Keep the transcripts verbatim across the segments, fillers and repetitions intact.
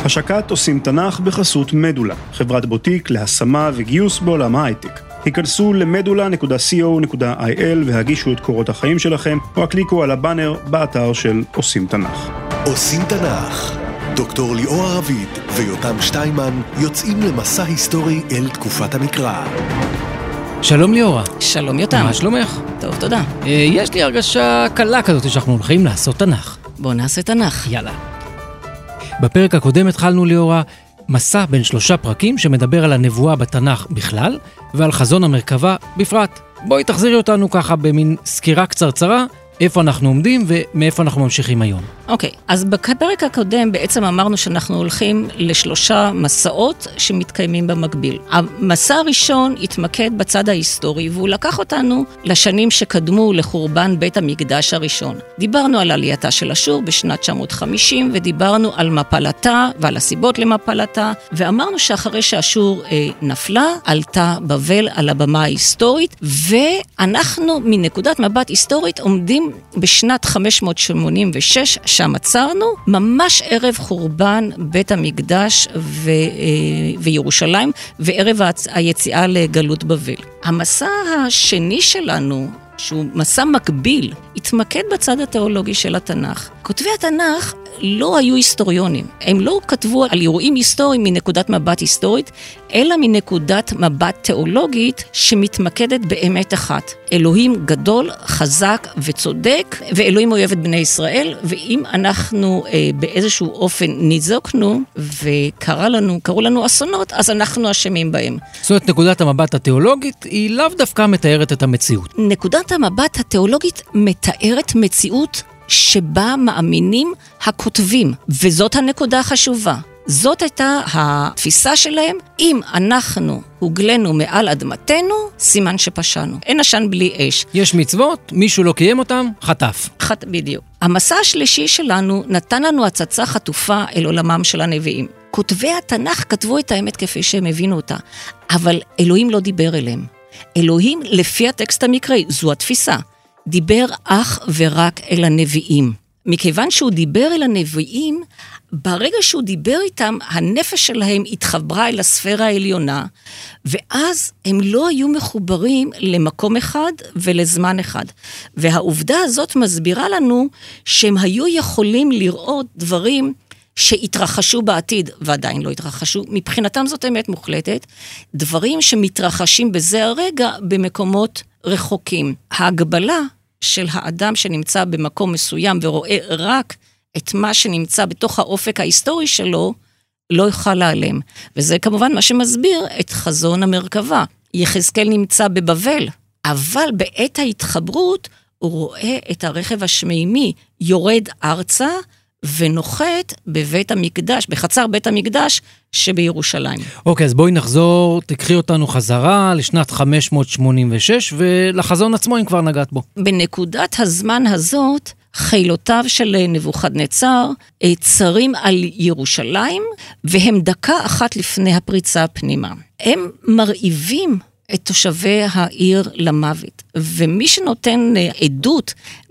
השקת עושים תנ"ך בחסות מדולה, חברת בוטיק להשמה וגיוס בעולם ההייטק. היכנסו למדולה נקודה קו נקודה איי אל והגישו את קורות החיים שלכם, או הקליקו על הבאנר באתר של עושים תנ"ך. עושים תנ"ך. דוקטור ליאור ערבית ויותם שטיימן יוצאים למסע היסטורי אל תקופת המקרא. שלום ליאורה. שלום יותם. מה שלומך? טוב, תודה. אה, יש לי הרגשה קלה כזאת שאנחנו הולכים לעשות תנ"ך. בוא נעשה תנ"ך. יאללה. בפרק הקודם התחלנו ליאורה מסע בין שלושה פרקים שמדבר על הנבואה בתנ"ך בכלל ועל חזון המרכבה בפרט. בואי תחזירי אותנו ככה במין סקירה קצרצרה, איפה אנחנו עומדים ומאיפה אנחנו ממשיכים היום. אוקיי, אז בפרק הקודם בעצם אמרנו שאנחנו הולכים לשלושה מסעות שמתקיימים במקביל. המסע הראשון התמקד בצד ההיסטורי, והוא לקח אותנו לשנים שקדמו לחורבן בית המקדש הראשון. דיברנו על עלייתה של אשור בשנת תשע מאות וחמישים, ודיברנו על מפלתה ועל הסיבות למפלתה, ואמרנו שאחרי שאשור אה, נפלה, עלתה בבל על הבמה ההיסטורית, ואנחנו מנקודת מבט היסטורית עומדים בשנת חמש מאות שמונים ושש, שם עצרנו, ממש ערב חורבן בית המקדש ו, וירושלים, וערב היציאה לגלות בבל. המסע השני שלנו, שהוא מסע מקביל, התמקד בצד התיאולוגי של התנ"ך. כותבי התנ"ך לא היו היסטוריונים. הם לא כתבו על אירועים היסטוריים מנקודת מבט היסטורית, אלא מנקודת מבט תיאולוגית שמתמקדת באמת אחת. אלוהים גדול, חזק וצודק, ואלוהים אוהב את בני ישראל, ואם אנחנו אה, באיזשהו אופן ניזוקנו, וקרה לנו, קראו לנו אסונות, אז אנחנו אשמים בהם. זאת אומרת, נקודת המבט התיאולוגית היא לאו דווקא מתארת את המציאות. נקודת המבט התיאולוגית מתארת מציאות שבה מאמינים הכותבים, וזאת הנקודה החשובה. זאת הייתה התפיסה שלהם, אם אנחנו הוגלנו מעל אדמתנו, סימן שפשענו. אין עשן בלי אש. יש מצוות, מישהו לא קיים אותם, חטף. חט... בדיוק. המסע השלישי שלנו נתן לנו הצצה חטופה אל עולמם של הנביאים. כותבי התנ"ך כתבו את האמת כפי שהם הבינו אותה, אבל אלוהים לא דיבר אליהם. אלוהים, לפי הטקסט המקראי, זו התפיסה. דיבר אך ורק אל הנביאים. מכיוון שהוא דיבר אל הנביאים, ברגע שהוא דיבר איתם, הנפש שלהם התחברה אל הספירה העליונה, ואז הם לא היו מחוברים למקום אחד ולזמן אחד. והעובדה הזאת מסבירה לנו שהם היו יכולים לראות דברים שהתרחשו בעתיד, ועדיין לא התרחשו. מבחינתם זאת אמת מוחלטת, דברים שמתרחשים בזה הרגע במקומות רחוקים. ההגבלה של האדם שנמצא במקום מסוים ורואה רק את מה שנמצא בתוך האופק ההיסטורי שלו, לא יוכל להיעלם. וזה כמובן מה שמסביר את חזון המרכבה. יחזקאל נמצא בבבל, אבל בעת ההתחברות הוא רואה את הרכב השמימי יורד ארצה ונוחת בבית המקדש, בחצר בית המקדש שבירושלים. אוקיי, אז בואי נחזור, תקחי אותנו חזרה לשנת חמש מאות שמונים ושש, ולחזון עצמו אם כבר נגעת בו. בנקודת הזמן הזאת, חילותיו של נבוכדנצר צרים על ירושלים, והם דקה אחת לפני הפריצה פנימה. הם מרעיבים את תושבי העיר למוות, ומי שנותן עדות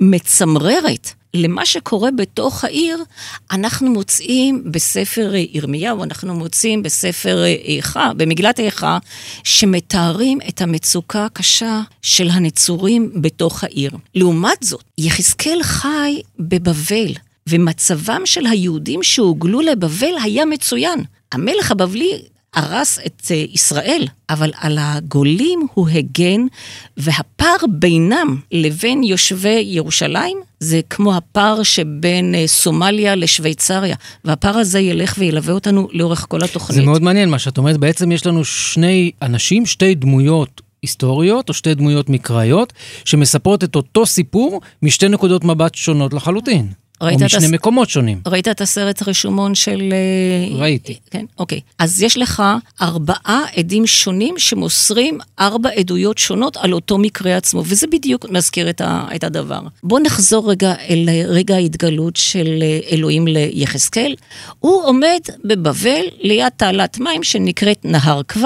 מצמררת למה שקורה בתוך העיר, אנחנו מוצאים בספר ירמיהו, אנחנו מוצאים בספר איכה, במגילת איכה, שמתארים את המצוקה הקשה של הנצורים בתוך העיר. לעומת זאת, יחזקאל חי בבבל, ומצבם של היהודים שהוגלו לבבל היה מצוין. המלך הבבלי הרס את ישראל, אבל על הגולים הוא הגן, והפער בינם לבין יושבי ירושלים, זה כמו הפער שבין סומליה לשוויצריה, והפער הזה ילך וילווה אותנו לאורך כל התוכנית. זה מאוד מעניין מה שאת אומרת, בעצם יש לנו שני אנשים, שתי דמויות היסטוריות, או שתי דמויות מקראיות, שמספרות את אותו סיפור, משתי נקודות מבט שונות לחלוטין. או משני הס... מקומות שונים. ראית את הסרט רשומון של... ראיתי. כן, אוקיי. אז יש לך ארבעה עדים שונים שמוסרים ארבע עדויות שונות על אותו מקרה עצמו, וזה בדיוק מזכיר את, ה... את הדבר. בוא נחזור רגע אל רגע ההתגלות של אלוהים ליחזקאל. הוא עומד בבבל ליד תעלת מים שנקראת נהר כבר,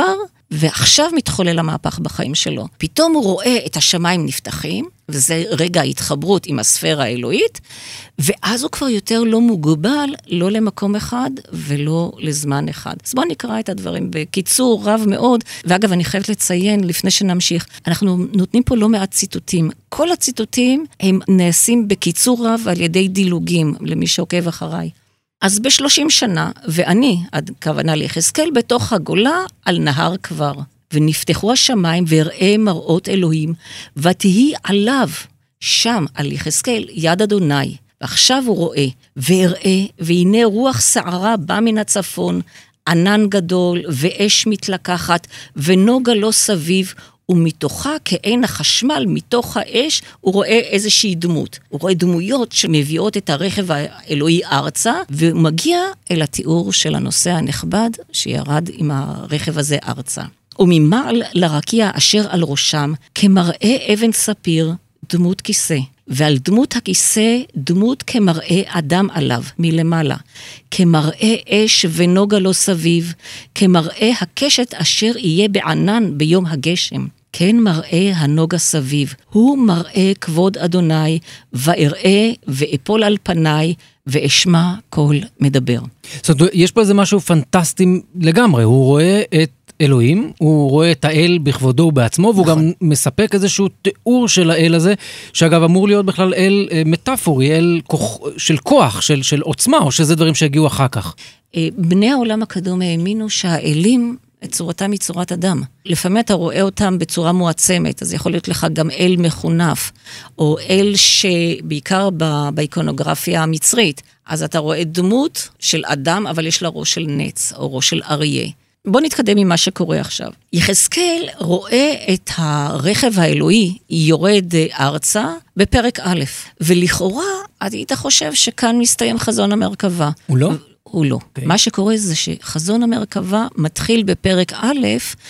ועכשיו מתחולל המהפך בחיים שלו. פתאום הוא רואה את השמיים נפתחים, וזה רגע ההתחברות עם הספירה האלוהית, ואז הוא כבר יותר לא מוגבל, לא למקום אחד ולא לזמן אחד. אז בואו נקרא את הדברים בקיצור רב מאוד, ואגב אני חייבת לציין לפני שנמשיך, אנחנו נותנים פה לא מעט ציטוטים. כל הציטוטים הם נעשים בקיצור רב על ידי דילוגים, למי שעוקב אחריי. אז בשלושים שנה, ואני, עד כוונה ליחזקאל, בתוך הגולה על נהר כבר. ונפתחו השמיים והראה מראות אלוהים, ותהי עליו, שם על יחזקאל, יד אדוני. ועכשיו הוא רואה, והראה, והנה רוח שערה בא מן הצפון, ענן גדול, ואש מתלקחת, ונוגה לא סביב, ומתוכה כעין החשמל, מתוך האש, הוא רואה איזושהי דמות. הוא רואה דמויות שמביאות את הרכב האלוהי ארצה, ומגיע אל התיאור של הנושא הנכבד, שירד עם הרכב הזה ארצה. וממעל לרקיע אשר על ראשם, כמראה אבן ספיר, דמות כיסא. ועל דמות הכיסא, דמות כמראה אדם עליו, מלמעלה. כמראה אש ונוגה לו סביב, כמראה הקשת אשר יהיה בענן ביום הגשם. כן מראה הנוגה סביב, הוא מראה כבוד אדוני, ואראה ואפול על פניי, ואשמע קול מדבר. זאת אומרת, יש פה איזה משהו פנטסטי לגמרי, הוא רואה את אלוהים, הוא רואה את האל בכבודו ובעצמו, והוא נכון. גם מספק איזשהו תיאור של האל הזה, שאגב אמור להיות בכלל אל מטאפורי, אל כוח, של כוח, של, של עוצמה, או שזה דברים שהגיעו אחר כך. בני העולם הקדום האמינו שהאלים, את צורתם היא צורת אדם. לפעמים אתה רואה אותם בצורה מועצמת, אז יכול להיות לך גם אל מחונף, או אל שבעיקר באיקונוגרפיה המצרית, אז אתה רואה דמות של אדם, אבל יש לה ראש של נץ, או ראש של אריה. בוא נתקדם עם מה שקורה עכשיו. יחזקאל רואה את הרכב האלוהי יורד ארצה בפרק א', ולכאורה היית חושב שכאן מסתיים חזון המרכבה. הוא לא? הוא לא. Okay. מה שקורה זה שחזון המרכבה מתחיל בפרק א'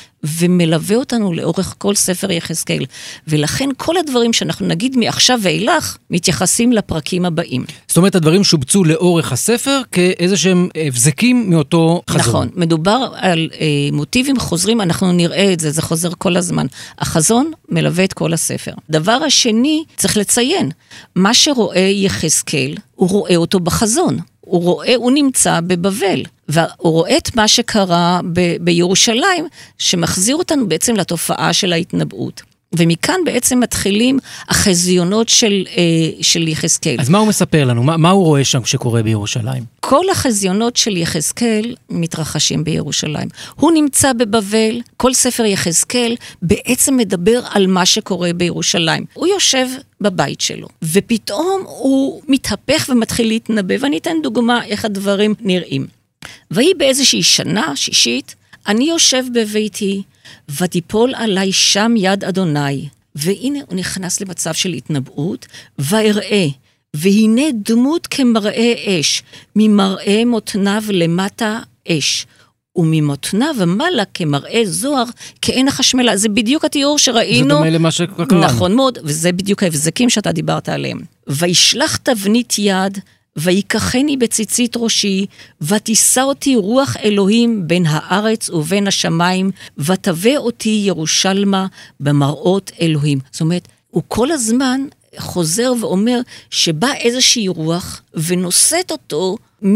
ומלווה אותנו לאורך כל ספר יחזקאל. ולכן כל הדברים שאנחנו נגיד מעכשיו ואילך מתייחסים לפרקים הבאים. זאת אומרת, הדברים שובצו לאורך הספר כאיזה שהם הבזקים מאותו חזון. נכון, מדובר על אה, מוטיבים חוזרים, אנחנו נראה את זה, זה חוזר כל הזמן. החזון מלווה את כל הספר. דבר השני, צריך לציין, מה שרואה יחזקאל, הוא רואה אותו בחזון. הוא רואה, הוא נמצא בבבל, והוא רואה את מה שקרה ב- בירושלים, שמחזיר אותנו בעצם לתופעה של ההתנבאות. ומכאן בעצם מתחילים החזיונות של, אה, של יחזקאל. אז מה הוא מספר לנו? מה, מה הוא רואה שם שקורה בירושלים? כל החזיונות של יחזקאל מתרחשים בירושלים. הוא נמצא בבבל, כל ספר יחזקאל בעצם מדבר על מה שקורה בירושלים. הוא יושב בבית שלו, ופתאום הוא מתהפך ומתחיל להתנבא, ואני אתן דוגמה איך הדברים נראים. והיא באיזושהי שנה שישית, אני יושב בביתי, ותיפול עליי שם יד אדוני, והנה הוא נכנס למצב של התנבאות, ואראה, והנה דמות כמראה אש, ממראה מותניו למטה אש, וממותניו ומעלה כמראה זוהר, כעין החשמלה. זה בדיוק התיאור שראינו. זה דומה למה שקראנו. נכון מאוד, וזה בדיוק ההבזקים שאתה דיברת עליהם. וישלח תבנית יד, ויקחני בציצית ראשי, ותישא אותי רוח אלוהים בין הארץ ובין השמיים, ותבא אותי ירושלמה במראות אלוהים. זאת אומרת, הוא כל הזמן חוזר ואומר שבא איזושהי רוח, ונושאת אותו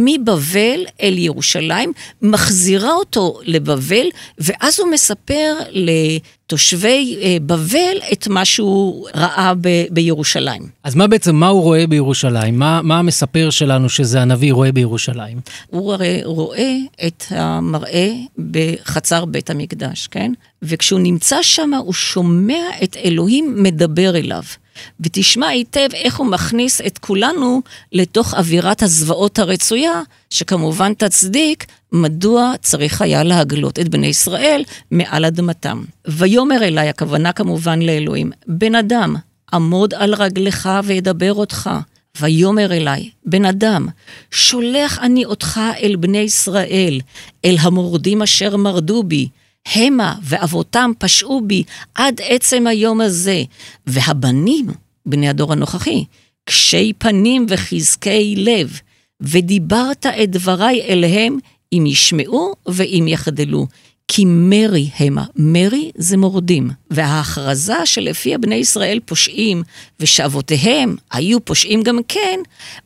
מבבל אל ירושלים, מחזירה אותו לבבל, ואז הוא מספר לתושבי בבל את מה שהוא ראה ב- בירושלים. אז מה בעצם, מה הוא רואה בירושלים? מה, מה המספר שלנו שזה הנביא רואה בירושלים? הוא הרי רואה את המראה בחצר בית המקדש, כן? וכשהוא נמצא שם, הוא שומע את אלוהים מדבר אליו. ותשמע היטב איך הוא מכניס את כולנו לתוך אווירת הזוועות הרצויה, שכמובן תצדיק מדוע צריך היה להגלות את בני ישראל מעל אדמתם. ויאמר אליי, הכוונה כמובן לאלוהים, בן אדם, עמוד על רגלך וידבר אותך. ויאמר אליי, בן אדם, שולח אני אותך אל בני ישראל, אל המורדים אשר מרדו בי, המה ואבותם פשעו בי עד עצם היום הזה, והבנים, בני הדור הנוכחי, קשי פנים וחזקי לב, ודיברת את דבריי אליהם, אם ישמעו ואם יחדלו, כי מרי המה. מרי זה מורדים. וההכרזה שלפי בני ישראל פושעים, ושאבותיהם היו פושעים גם כן,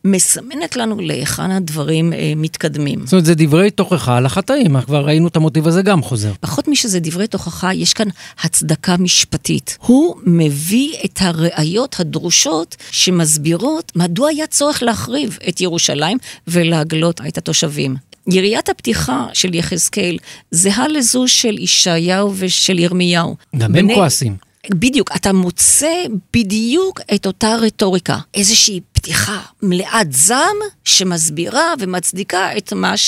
מסמנת לנו להיכן הדברים אה, מתקדמים. זאת אומרת, זה דברי תוכחה על החטאים, כבר ראינו את המוטיב הזה גם חוזר. פחות משזה דברי תוכחה, יש כאן הצדקה משפטית. הוא מביא את הראיות הדרושות שמסבירות מדוע היה צורך להחריב את ירושלים ולהגלות את התושבים. יריית הפתיחה של יחזקאל זהה לזו של ישעיהו ושל ירמיהו. גם הם כועסים. בדיוק, אתה מוצא בדיוק את אותה רטוריקה. איזושהי פתיחה מלאת זעם שמסבירה ומצדיקה את מה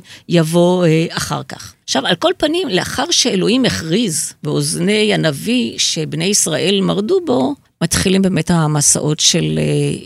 שיבוא אחר כך. עכשיו, על כל פנים, לאחר שאלוהים הכריז באוזני הנביא שבני ישראל מרדו בו, מתחילים באמת המסעות של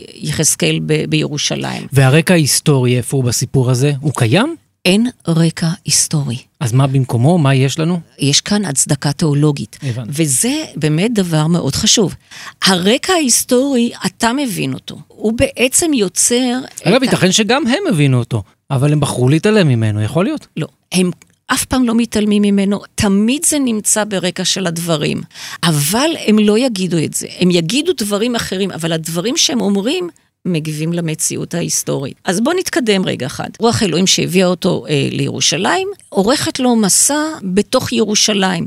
יחזקאל ב- בירושלים. והרקע ההיסטורי איפה הוא בסיפור הזה? הוא קיים? אין רקע היסטורי. אז מה במקומו? מה יש לנו? יש כאן הצדקה תיאולוגית. הבנתי. וזה באמת דבר מאוד חשוב. הרקע ההיסטורי, אתה מבין אותו. הוא בעצם יוצר... אגב, ייתכן שגם הם הבינו אותו, אבל הם בחרו להתעלם ממנו, יכול להיות? לא, הם אף פעם לא מתעלמים ממנו, תמיד זה נמצא ברקע של הדברים. אבל הם לא יגידו את זה. הם יגידו דברים אחרים, אבל הדברים שהם אומרים... מגיבים למציאות ההיסטורית. אז בוא נתקדם רגע אחד. רוח אלוהים שהביאה אותו אה, לירושלים, עורכת לו מסע בתוך ירושלים,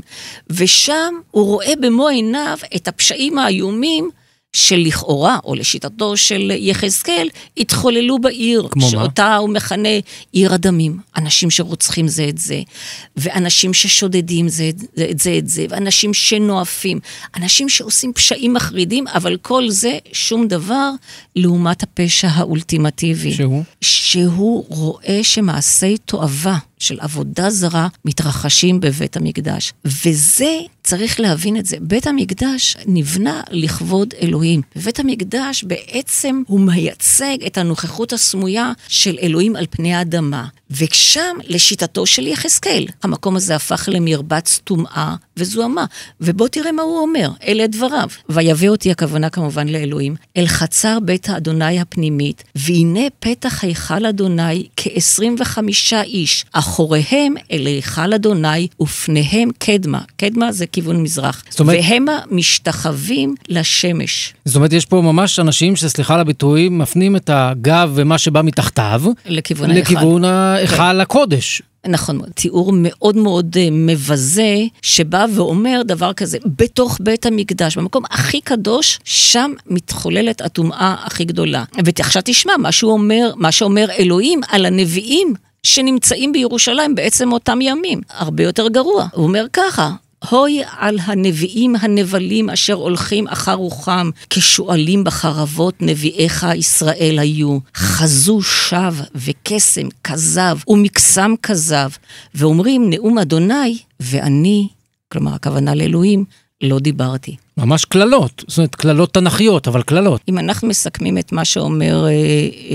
ושם הוא רואה במו עיניו את הפשעים האיומים שלכאורה, או לשיטתו של יחזקאל, התחוללו בעיר, כמו שאותה מה? הוא מכנה עיר הדמים, אנשים שרוצחים זה את זה, ואנשים ששודדים זה את זה את זה, ואנשים שנואפים, אנשים שעושים פשעים מחרידים, אבל כל זה שום דבר לעומת הפשע האולטימטיבי. שהוא? שהוא רואה שמעשי תועבה של עבודה זרה מתרחשים בבית המקדש. וזה, צריך להבין את זה, בית המקדש נבנה לכבוד אלוהים. בבית המקדש בעצם הוא מייצג את הנוכחות הסמויה של אלוהים על פני האדמה. ושם לשיטתו של יחזקאל, המקום הזה הפך למרבץ טומאה וזוהמה. ובוא תראה מה הוא אומר, אלה דבריו. ויבא אותי, הכוונה כמובן לאלוהים, אל חצר בית האדוני הפנימית, והנה פתח היכל אדוני כ-עשרים וחמישה איש, אחוריהם אל היכל אדוני ופניהם קדמה. קדמה זה כיוון מזרח. אומרת... והמה משתחווים לשמש. זאת אומרת, יש פה ממש אנשים שסליחה לביטוי, מפנים את הגב ומה שבא מתחתיו, לכיוון לכיוון ההיכל. היכל הקודש. נכון, תיאור מאוד מאוד מבזה, שבא ואומר דבר כזה, בתוך בית המקדש, במקום הכי קדוש, שם מתחוללת הטומאה הכי גדולה. ועכשיו תשמע, מה שהוא אומר, מה שאומר אלוהים על הנביאים, שנמצאים בירושלים בעצם אותם ימים. הרבה יותר גרוע. הוא אומר ככה, הוי על הנביאים הנבלים אשר הולכים אחר רוחם, כשואלים בחרבות נביאיך ישראל היו. חזו שב וקסם כזב ומקסם כזב, ואומרים נאום אדוני, ואני, כלומר הכוונה לאלוהים, לא דיברתי. ממש כללות, זאת אומרת כללות תנכיות, אבל כללות. אם אנחנו מסכמים את מה שאומר אה, אה,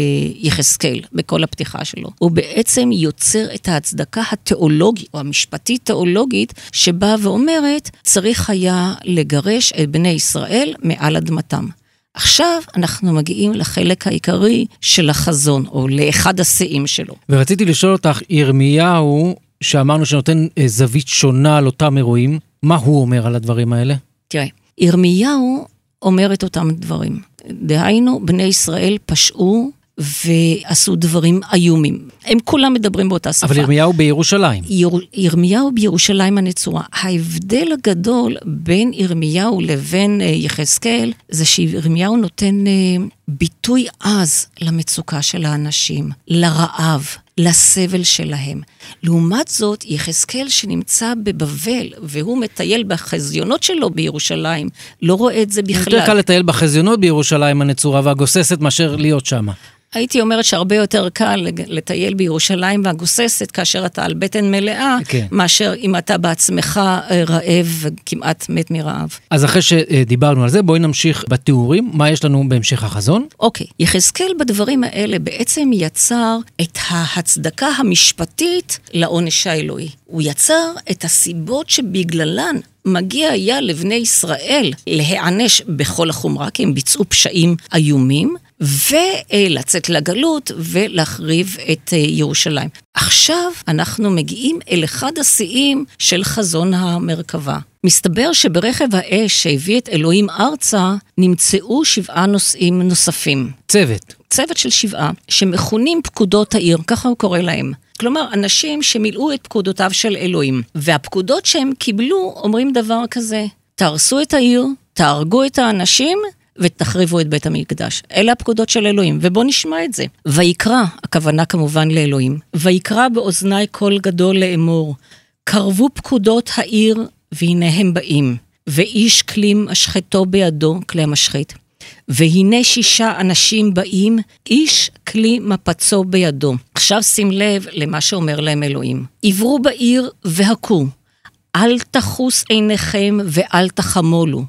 יחזקאל בכל הפתיחה שלו, הוא בעצם יוצר את ההצדקה התיאולוגית, או המשפטית תיאולוגית, שבאה ואומרת, צריך היה לגרש את בני ישראל מעל אדמתם. עכשיו אנחנו מגיעים לחלק העיקרי של החזון, או לאחד השיאים שלו. ורציתי לשאול אותך, ירמיהו, שאמרנו שנותן זווית שונה על אותם אירועים, מה הוא אומר על הדברים האלה? תראה, ירמיהו אומר את אותם דברים. דהיינו, בני ישראל פשעו ועשו דברים איומים. הם כולם מדברים באותה שפה. אבל ירמיהו בירושלים. יר, ירמיהו בירושלים הנצורה. ההבדל הגדול בין ירמיהו לבין uh, יחזקאל, זה שירמיהו נותן uh, ביטוי עז למצוקה של האנשים, לרעב, לסבל שלהם. לעומת זאת, יחזקאל שנמצא בבבל, והוא מטייל בחזיונות שלו בירושלים, לא רואה את זה בכלל. יותר קל לטייל בחזיונות בירושלים הנצורה והגוססת מאשר להיות שמה. הייתי אומרת שהרבה יותר קל לטייל בירושלים והגוססת, כאשר אתה על בטן מלאה, כן. מאשר אם אתה בעצמך רעב וכמעט מת מרעב. אז אחרי שדיברנו על זה, בואי נמשיך בתיאורים. מה יש לנו בהמשך החזון? אוקיי. יחזקאל בדברים האלה בעצם יצר את ההצדקה המשפטית לעונש האלוהי. הוא יצר את הסיבות שבגללן מגיע היה לבני ישראל להיענש בכל החומרה, כי הם ביצעו פשעים איומים, ולצאת לגלות ולהחריב את ירושלים. עכשיו אנחנו מגיעים אל אחד השיאים של חזון המרכבה. מסתבר שברכב האש שהביא את אלוהים ארצה, נמצאו שבעה נושאים נוספים. צוות. צוות של שבעה, שמכונים פקודות העיר, ככה הוא קורא להם. כלומר, אנשים שמילאו את פקודותיו של אלוהים. והפקודות שהם קיבלו אומרים דבר כזה, תהרסו את העיר, תהרגו את האנשים, ותחריבו את בית המקדש. אלה הפקודות של אלוהים, ובוא נשמע את זה. ויקרא, הכוונה כמובן לאלוהים, ויקרא באוזני קול גדול לאמור, קרבו פקודות העיר, והנה הם באים, ואיש כלי משחטו בידו, כלי המשחט, והנה שישה אנשים באים, איש כלי מפצו בידו. עכשיו שים לב למה שאומר להם אלוהים. עברו בעיר והכו, אל תחוס עיניכם ואל תחמולו,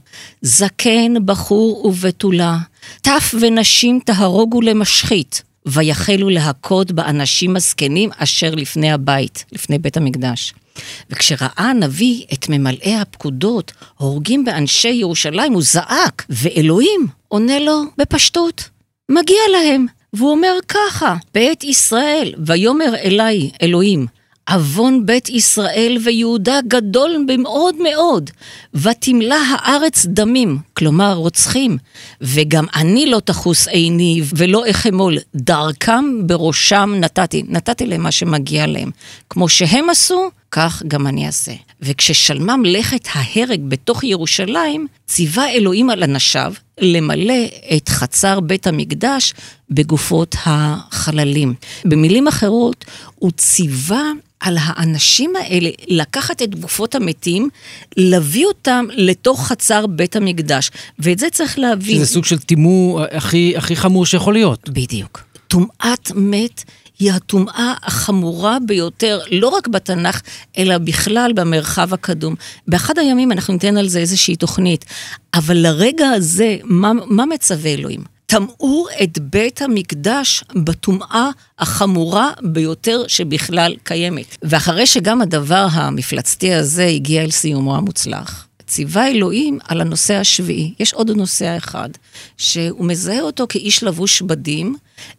זקן, בחור ובתולה, טף ונשים תהרוגו למשחית, ויחלו להכות באנשים הזקנים אשר לפני הבית, לפני בית המקדש. וכשראה הנביא את ממלאי הפקודות הורגים באנשי ירושלים, הוא זעק, ואלוהים עונה לו בפשטות, מגיע להם. והוא אומר ככה, בית ישראל, ויאמר אליי אלוהים, אבון בית ישראל ויהודה גדול במאוד מאוד, ותמלא הארץ דמים, כלומר רוצחים, וגם אני לא תחוס עיני ולא אחמול, דרכם בראשם נתתי, נתתי להם מה שמגיע להם. כמו שהם עשו, כך גם אני אעשה. וכששלמה מלאכת ההרג בתוך ירושלים, ציווה אלוהים על אנשיו למלא את חצר בית המקדש בגופות החללים. במילים אחרות, הוא ציווה על האנשים האלה לקחת את גופות המתים, להביא אותם לתוך חצר בית המקדש. ואת זה צריך להבין. שזה סוג של תימור הכי, הכי חמור שיכול להיות. בדיוק. טומאת מת היא הטומאה החמורה ביותר, לא רק בתנ"ך, אלא בכלל במרחב הקדום. באחד הימים אנחנו ניתן על זה איזושהי תוכנית, אבל לרגע הזה, מה, מה מצווה אלוהים? תמאו את בית המקדש בטומאה החמורה ביותר שבכלל קיימת. ואחרי שגם הדבר המפלצתי הזה הגיע אל סיומו המוצלח, ציווה אלוהים על הנושא השביעי. יש עוד נושא אחד, שהוא מזהה אותו כאיש לבוש בדים,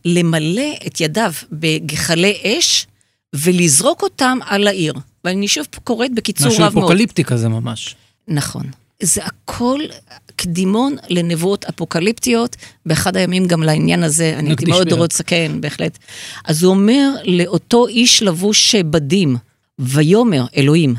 למלא את ידיו בגחלי אש, ולזרוק אותם על העיר. ואני שוב קוראת בקיצור רב מאוד. משהו אפוקליפטי כזה ממש. נכון. זה הכל קדימון לנבואות אפוקליפטיות, באחד הימים גם לעניין הזה, אני הייתי מאוד רוצה, כן, בהחלט. אז הוא אומר לאותו איש לבוש בדים, ויאמר אלוהים,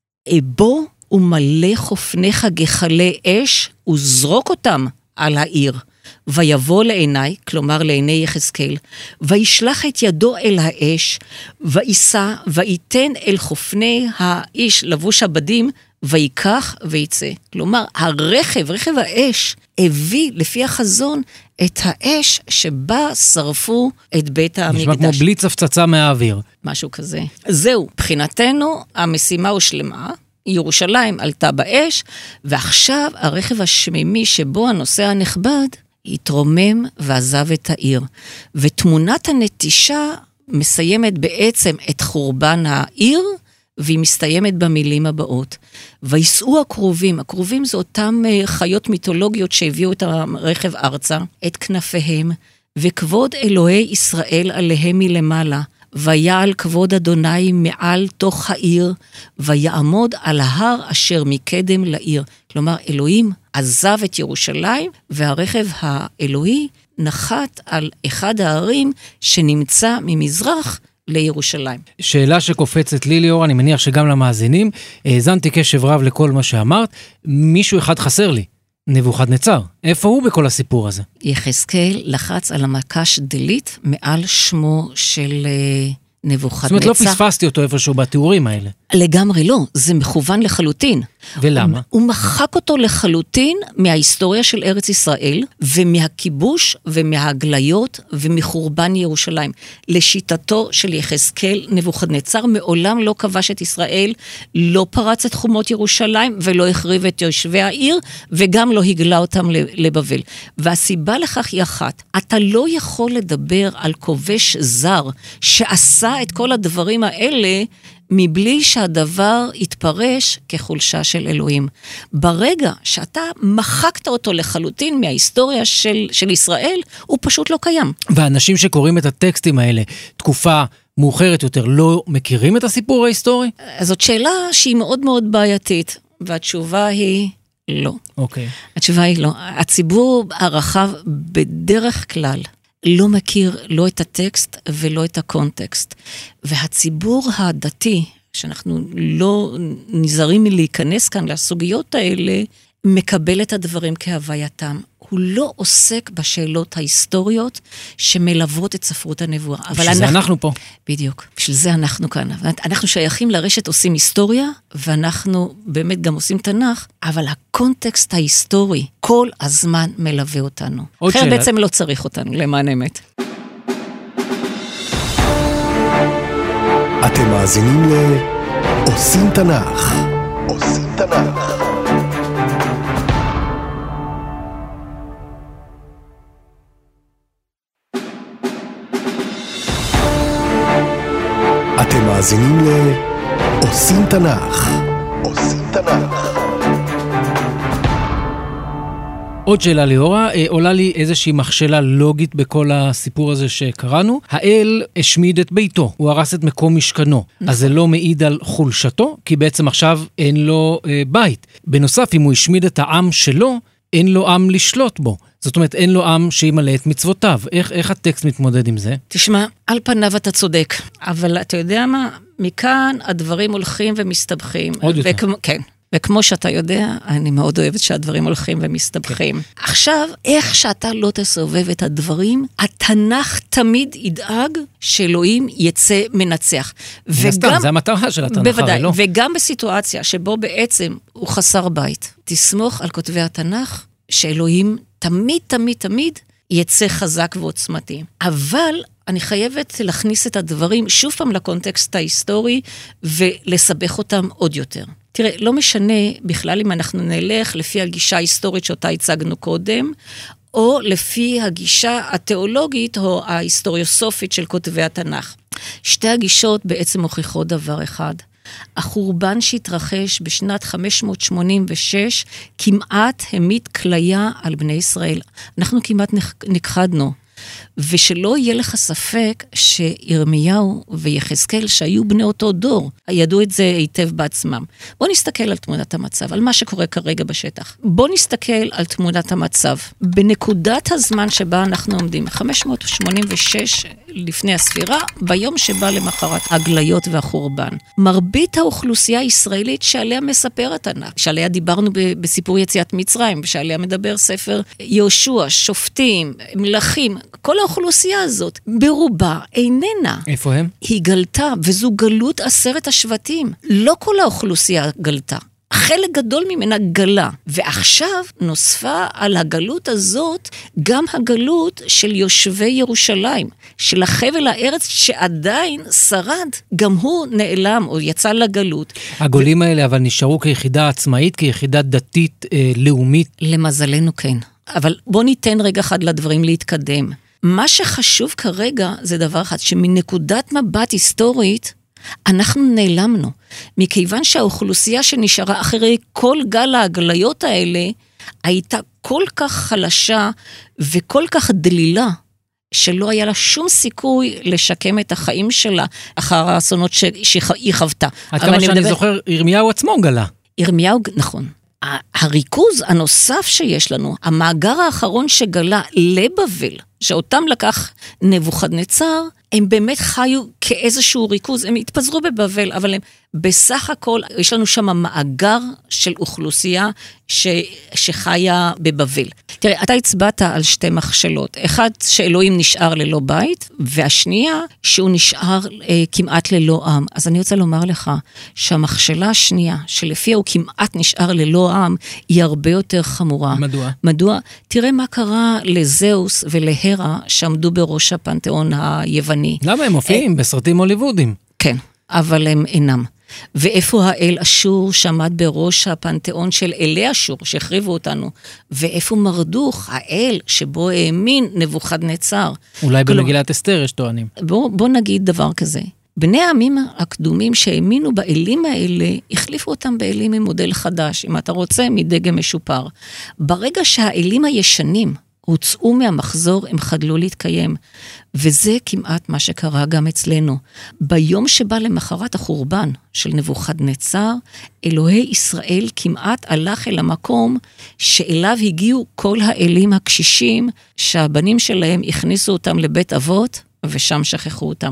בוא ומלא חופניך גחלי אש, וזרוק אותם על העיר, ויבוא לעיניי, כלומר לעיני יחזקאל, וישלח את ידו אל האש, ויסע, ויתן אל חופני האיש לבוש הבדים, ויקח ויצא. כלומר, הרכב, רכב האש, הביא לפי החזון את האש שבה שרפו את בית המקדש. נשמע כמו בלי צפצצה מהאוויר. משהו כזה. זהו, מבחינתנו, המשימה הושלמה, ירושלים עלתה באש, ועכשיו הרכב השמימי שבו הנושא הנכבד, התרומם ועזב את העיר. ותמונת הנטישה מסיימת בעצם את חורבן העיר, והיא מסתיימת במילים הבאות. ויסעו הקרובים, הקרובים זה אותם חיות מיתולוגיות שהביאו את הרכב ארצה, את כנפיהם, וכבוד אלוהי ישראל עליהם מלמעלה, ויעל כבוד אדוני מעל תוך העיר, ויעמוד על ההר אשר מקדם לעיר. כלומר, אלוהים עזב את ירושלים, והרכב האלוהי נחת על אחד הערים שנמצא ממזרח לירושלים. שאלה שקופצת לי ליאור, אני מניח שגם למאזינים, האזנתי קשב רב לכל מה שאמרת, מישהו אחד חסר לי, נבוכדנצר. איפה הוא בכל הסיפור הזה? יחזקאל לחץ על המקש דלית מעל שמו של נבוכדנצר. זאת אומרת, לא פספסתי אותו איפשהו בתיאורים האלה. לגמרי לא, זה מכוון לחלוטין. ולמה? הוא, הוא מחק אותו לחלוטין מההיסטוריה של ארץ ישראל, ומהכיבוש ומהגליות ומחורבן ירושלים. לשיטתו של יחזקאל, נבוכדנצר מעולם לא כבש את ישראל, לא פרץ את חומות ירושלים, ולא החריב את יושבי העיר, וגם לא הגלה אותם לבבל. והסיבה לכך היא אחת, אתה לא יכול לדבר על כובש זר, שעשה את כל הדברים האלה, מבלי שהדבר יתפרש כחולשה של אלוהים. ברגע שאתה מחקת אותו לחלוטין מההיסטוריה של, של ישראל, הוא פשוט לא קיים. ואנשים שקוראים את הטקסטים האלה, תקופה מאוחרת יותר, לא מכירים את הסיפור ההיסטורי? אז זאת שאלה שהיא מאוד מאוד בעייתית, והתשובה היא לא. אוקיי. התשובה היא לא. הציבור הרחב בדרך כלל לא מכיר לא את הטקסט ולא את הקונטקסט. והציבור הדתי, שאנחנו לא נזהרים מלהיכנס כאן לסוגיות האלה, מקבל את הדברים כהווייתם. הוא לא עוסק בשאלות ההיסטוריות שמלוות את ספרות הנבואה. בשביל זה אנחנו, אנחנו פה. בדיוק, בשביל זה אנחנו כאן. אנחנו שייכים לרשת עושים היסטוריה, ואנחנו באמת גם עושים תנ"ך, אבל הקונטקסט ההיסטורי כל הזמן מלווה אותנו. אחר שאלה... בעצם לא צריך אותנו, למען אמת. אתם מאזינים ל... עושים תנ"ך. עושים תנ"ך. אתם מאזינים ל... עושים תנ"ך. עושים תנ"ך. עוד שאלה ליאורה, עולה לי איזושהי מכשלה לוגית בכל הסיפור הזה שקראנו. האל השמיד את ביתו, הוא הרס את מקום משכנו. נכון. אז זה לא מעיד על חולשתו, כי בעצם עכשיו אין לו אה, בית. בנוסף, אם הוא השמיד את העם שלו, אין לו עם לשלוט בו. זאת אומרת, אין לו עם שימלא את מצוותיו. איך, איך הטקסט מתמודד עם זה? תשמע, על פניו אתה צודק, אבל אתה יודע מה? מכאן הדברים הולכים ומסתבכים. עוד יותר. וכמו, כן. וכמו שאתה יודע, אני מאוד אוהבת שהדברים הולכים ומסתבכים. כן. עכשיו, איך שאתה לא תסובב את הדברים, התנ"ך תמיד ידאג שאלוהים יצא מנצח. וגם, זה המטרה של התנ"ך, בוודאי, לא? וגם בסיטואציה שבו בעצם הוא חסר בית. תסמוך על כותבי התנ"ך, שאלוהים תמיד, תמיד, תמיד יצא חזק ועוצמתי. אבל אני חייבת להכניס את הדברים שוב פעם לקונטקסט ההיסטורי, ולסבך אותם עוד יותר. תראה, לא משנה בכלל אם אנחנו נלך לפי הגישה ההיסטורית שאותה הצגנו קודם, או לפי הגישה התיאולוגית או ההיסטוריוסופית של כותבי התנ"ך. שתי הגישות בעצם מוכיחות דבר אחד. החורבן שהתרחש בשנת חמש מאות שמונים ושש כמעט המית כליה על בני ישראל. אנחנו כמעט נכחדנו. ושלא יהיה לך ספק שירמיהו ויחזקאל שהיו בני אותו דור, ידעו את זה היטב בעצמם. בוא נסתכל על תמונת המצב, על מה שקורה כרגע בשטח. בוא נסתכל על תמונת המצב. בנקודת הזמן שבה אנחנו עומדים, חמש מאות שמונים ושש לפני הספירה, ביום שבא למחרת הגליות והחורבן. מרבית האוכלוסייה הישראלית שעליה מספר התנ"ך, שעליה דיברנו בסיפור יציאת מצרים, שעליה מדבר ספר יהושע, שופטים, מלכים, כל האוכלוסייה הזאת, ברובה איננה. איפה הם? היא גלתה, וזו גלות עשרת השבטים. לא כל האוכלוסייה גלתה. חלק גדול ממנה גלה, ועכשיו נוספה על הגלות הזאת גם הגלות של יושבי ירושלים, של החבל הארץ שעדיין שרד, גם הוא נעלם או יצא לגלות. הגולים ו... האלה אבל נשארו כיחידה עצמאית, כיחידה דתית אה, לאומית? למזלנו כן, אבל בוא ניתן רגע אחד לדברים להתקדם. מה שחשוב כרגע זה דבר אחד, שמנקודת מבט היסטורית, אנחנו נעלמנו, מכיוון שהאוכלוסייה שנשארה אחרי כל גל ההגליות האלה, הייתה כל כך חלשה וכל כך דלילה, שלא היה לה שום סיכוי לשקם את החיים שלה, אחר האסונות שהיא חוותה. עד כמה שאני מדבר... זוכר, ירמיהו עצמו גלה. ירמיהו, נכון. הריכוז הנוסף שיש לנו, המאגר האחרון שגלה לבבל, שאותם לקח נבוכדנצר, הם באמת חיו כאיזשהו ריכוז, הם התפזרו בבבל, אבל הם בסך הכל, יש לנו שם מאגר של אוכלוסייה ש, שחיה בבבל. תראה, אתה הצבעת על שתי מכשלות, אחד שאלוהים נשאר ללא בית, והשנייה שהוא נשאר אה, כמעט ללא עם. אז אני רוצה לומר לך שהמכשלה השנייה, שלפיה הוא כמעט נשאר ללא עם, היא הרבה יותר חמורה. מדוע? מדוע? תראה מה קרה לזהוס ולהרה שעמדו בראש הפנתיאון היווני. למה הם מופיעים? בסרטים הוליוודיים. כן, אבל הם אינם. ואיפה האל אשור שעמד בראש הפנתיאון של אלי אשור שהחריבו אותנו? ואיפה מרדוך, האל שבו האמין נבוכדנצר? אולי במגילת אסתר יש טוענים. בוא, בוא נגיד דבר כזה. בני העמים הקדומים שהאמינו באלים האלה, החליפו אותם באלים ממודל חדש, אם אתה רוצה, מדגם משופר. ברגע שהאלים הישנים הוצאו מהמחזור, הם חדלו להתקיים. וזה כמעט מה שקרה גם אצלנו. ביום שבא למחרת החורבן של נבוכדנצר, אלוהי ישראל כמעט הלך אל המקום שאליו הגיעו כל האלים הקשישים, שהבנים שלהם הכניסו אותם לבית אבות, ושם שכחו אותם.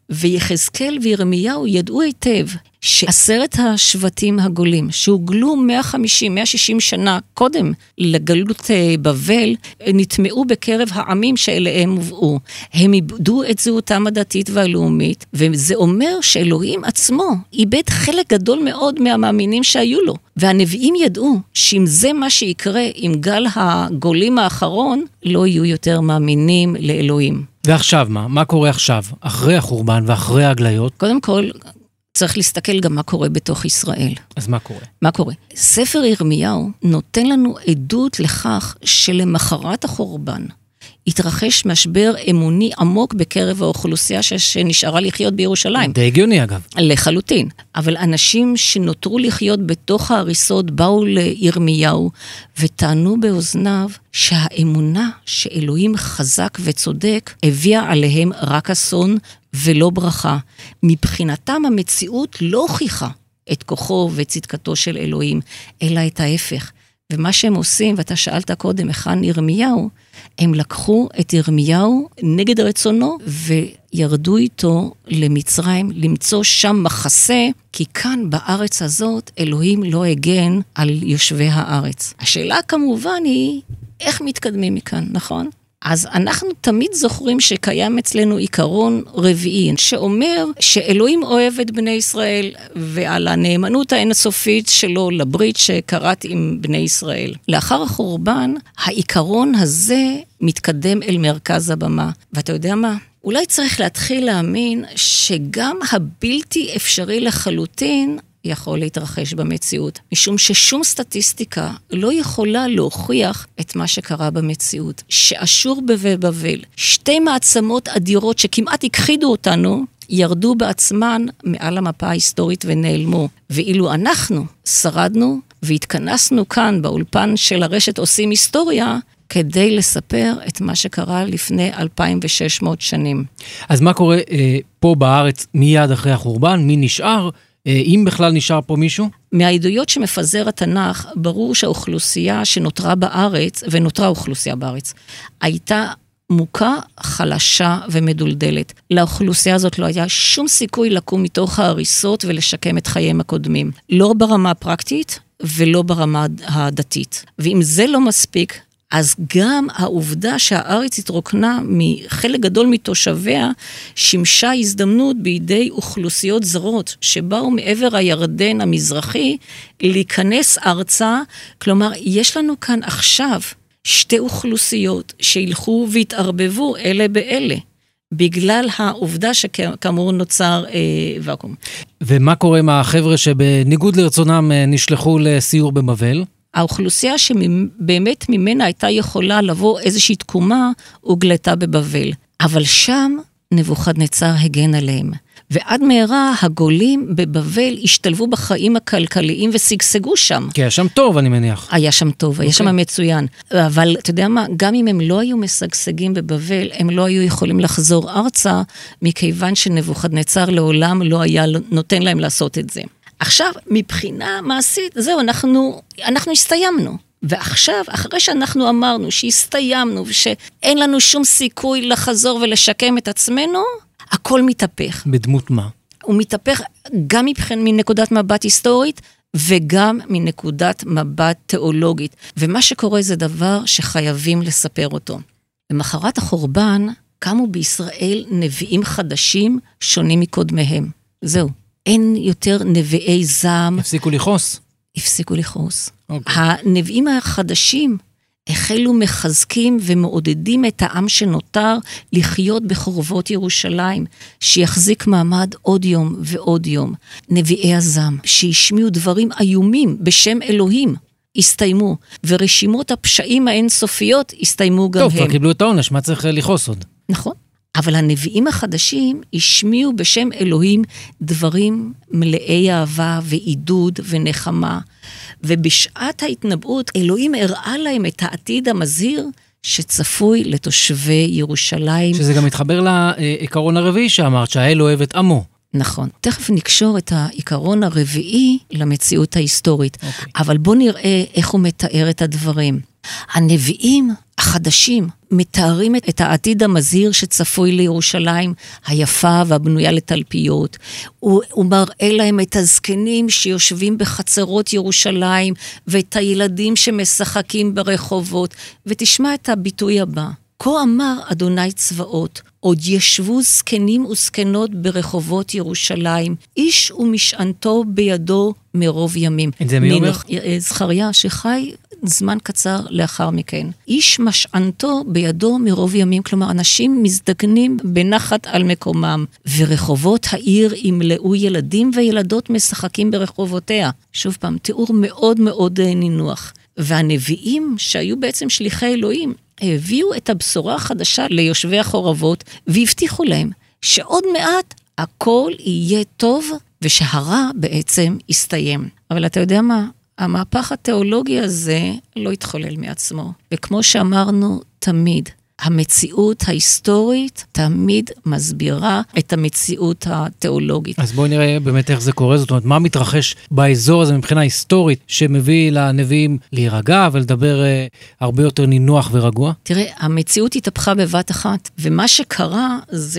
ויחזקאל וירמיהו ידעו היטב שעשרת השבטים הגולים, שהוגלו מאה וחמישים מאה ושישים שנה קודם לגלות בבל, נטמעו בקרב העמים שאליהם הובאו. הם איבדו את זהותם הדתית והלאומית, וזה אומר שאלוהים עצמו איבד חלק גדול מאוד מהמאמינים שהיו לו. והנביאים ידעו שאם זה מה שיקרה עם גל הגולים האחרון, לא יהיו יותר מאמינים לאלוהים. ועכשיו מה? מה קורה עכשיו? אחרי החורבן ואחרי ההגליות? קודם כל, צריך להסתכל גם מה קורה בתוך ישראל. אז מה קורה? מה קורה? ספר ירמיהו נותן לנו עדות לכך שלמחרת החורבן התרחש משבר אמוני עמוק בקרב האוכלוסייה שנשארה לחיות בירושלים. די הגיוני אגב. לחלוטין. אבל אנשים שנותרו לחיות בתוך ההריסות באו לירמיהו וטענו באוזניו שהאמונה שאלוהים חזק וצודק הביאה עליהם רק אסון ולא ברכה. מבחינתם המציאות לא הוכיחה את כוחו וצדקתו של אלוהים, אלא את ההפך. ומה שהם עושים, ואתה שאלת קודם, היכן ירמיהו, הם לקחו את ירמיהו נגד רצונו, וירדו איתו למצרים, למצוא שם מחסה, כי כאן בארץ הזאת, אלוהים לא הגן על יושבי הארץ. השאלה כמובן היא, איך מתקדמים מכאן, נכון? אז אנחנו תמיד זוכרים שקיים אצלנו עיקרון רביעי, שאומר שאלוהים אוהב את בני ישראל, ועל הנאמנות האינסופית שלו לברית שקראת עם בני ישראל. לאחר החורבן, העיקרון הזה מתקדם אל מרכז הבמה. ואתה יודע מה? אולי צריך להתחיל להאמין שגם הבלתי אפשרי לחלוטין יכול להתרחש במציאות, משום ששום סטטיסטיקה לא יכולה להוכיח את מה שקרה במציאות. שאשור ובבל, שתי מעצמות אדירות שכמעט הכחידו אותנו, ירדו בעצמן מעל המפה ההיסטורית ונעלמו. ואילו אנחנו שרדנו והתכנסנו כאן באולפן של הרשת עושים היסטוריה, כדי לספר את מה שקרה לפני אלפיים ושש מאות שנים. אז מה קורה אה, פה בארץ מיד אחרי החורבן? מי נשאר? אם בכלל נשאר פה מישהו? מהעדויות שמפזר התנ"ך, ברור שהאוכלוסייה שנותרה בארץ, ונותרה אוכלוסייה בארץ, הייתה מוכה, חלשה ומדולדלת. לאוכלוסייה הזאת לא היה שום סיכוי לקום מתוך ההריסות ולשקם את חייהם הקודמים. לא ברמה הפרקטית ולא ברמה הדתית. ואם זה לא מספיק, אז גם העובדה שהארץ התרוקנה מחלק גדול מתושביה, שימשה הזדמנות בידי אוכלוסיות זרות, שבאו מעבר הירדן המזרחי, להיכנס ארצה. כלומר, יש לנו כאן עכשיו שתי אוכלוסיות שילכו והתערבבו אלה באלה, בגלל העובדה שכאמור נוצר אה, ואקום. ומה קורה עם החבר'ה שבניגוד לרצונם נשלחו לסיור בבבל? האוכלוסייה שבאמת ממנה הייתה יכולה לבוא איזושהי תקומה, הוגלתה בבבל. אבל שם נבוכדנצר הגן עליהם. ועד מהרה הגולים בבבל השתלבו בחיים הכלכליים וסגסגו שם. כי היה שם טוב, אני מניח. היה שם טוב, היה okay. שם מצוין. אבל אתה יודע מה, גם אם הם לא היו משגשגים בבבל, הם לא היו יכולים לחזור ארצה, מכיוון שנבוכדנצר לעולם לא היה נותן להם לעשות את זה. עכשיו, מבחינה מעשית, זהו, אנחנו, אנחנו הסתיימנו. ועכשיו, אחרי שאנחנו אמרנו שהסתיימנו, ושאין לנו שום סיכוי לחזור ולשקם את עצמנו, הכל מתהפך. בדמות מה? הוא מתהפך גם מבחין מנקודת מבט היסטורית, וגם מנקודת מבט תיאולוגית. ומה שקורה זה דבר שחייבים לספר אותו. למחרת החורבן, קמו בישראל נביאים חדשים שונים מקודמיהם. זהו. אין יותר נביאי זעם. הפסיקו לכעוס. הפסיקו לכעוס. Okay. הנביאים החדשים החלו מחזקים ומעודדים את העם שנותר לחיות בחורבות ירושלים, שיחזיק מעמד עוד יום ועוד יום. נביאי הזעם שהשמיעו דברים איומים בשם אלוהים, הסתיימו, ורשימות הפשעים האינסופיות הסתיימו גם טוב, הם. טוב, כבר קיבלו את העונש, מה צריך לכעוס עוד? נכון. אבל הנביאים החדשים השמיעו בשם אלוהים דברים מלאי אהבה ועידוד ונחמה, ובשעת ההתנבאות אלוהים הראה להם את העתיד המזהיר שצפוי לתושבי ירושלים. שזה גם מתחבר לעיקרון הרביעי שאמרת, שהאל אוהב את עמו. נכון. תכף נקשור את העיקרון הרביעי למציאות ההיסטורית. אוקיי. אבל בוא נראה איך הוא מתאר את הדברים. הנביאים החדשים מתארים את העתיד המזהיר שצפוי לירושלים, היפה והבנויה לתלפיות. הוא, הוא מראה להם את הזקנים שיושבים בחצרות ירושלים, ואת הילדים שמשחקים ברחובות. ותשמע את הביטוי הבא. כה אמר אדוני צבאות, עוד ישבו זקנים וזקנות ברחובות ירושלים, איש ומשענתו בידו מרוב ימים. את זה מי אומר? זכריה שחי זמן קצר לאחר מכן. איש משענתו בידו מרוב ימים, כלומר אנשים מזדגנים בנחת על מקומם, ורחובות העיר ימלאו ילדים וילדות משחקים ברחובותיה. שוב פעם, תיאור מאוד מאוד נינוח. והנביאים שהיו בעצם שליחי אלוהים, הביאו את הבשורה החדשה ליושבי החורבות, והבטיחו להם שעוד מעט הכל יהיה טוב, ושהרע בעצם יסתיים. אבל אתה יודע מה? המהפך התיאולוגי הזה לא התחולל מעצמו. וכמו שאמרנו תמיד, המציאות ההיסטורית תמיד מסבירה את המציאות התיאולוגית. אז בואי נראה באמת איך זה קורה, זאת אומרת, מה מתרחש באזור הזה מבחינה היסטורית, שמביא לנביאים להירגע ולדבר אה, הרבה יותר נינוח ורגוע? תראה, המציאות התהפכה בבת אחת, ומה שקרה זה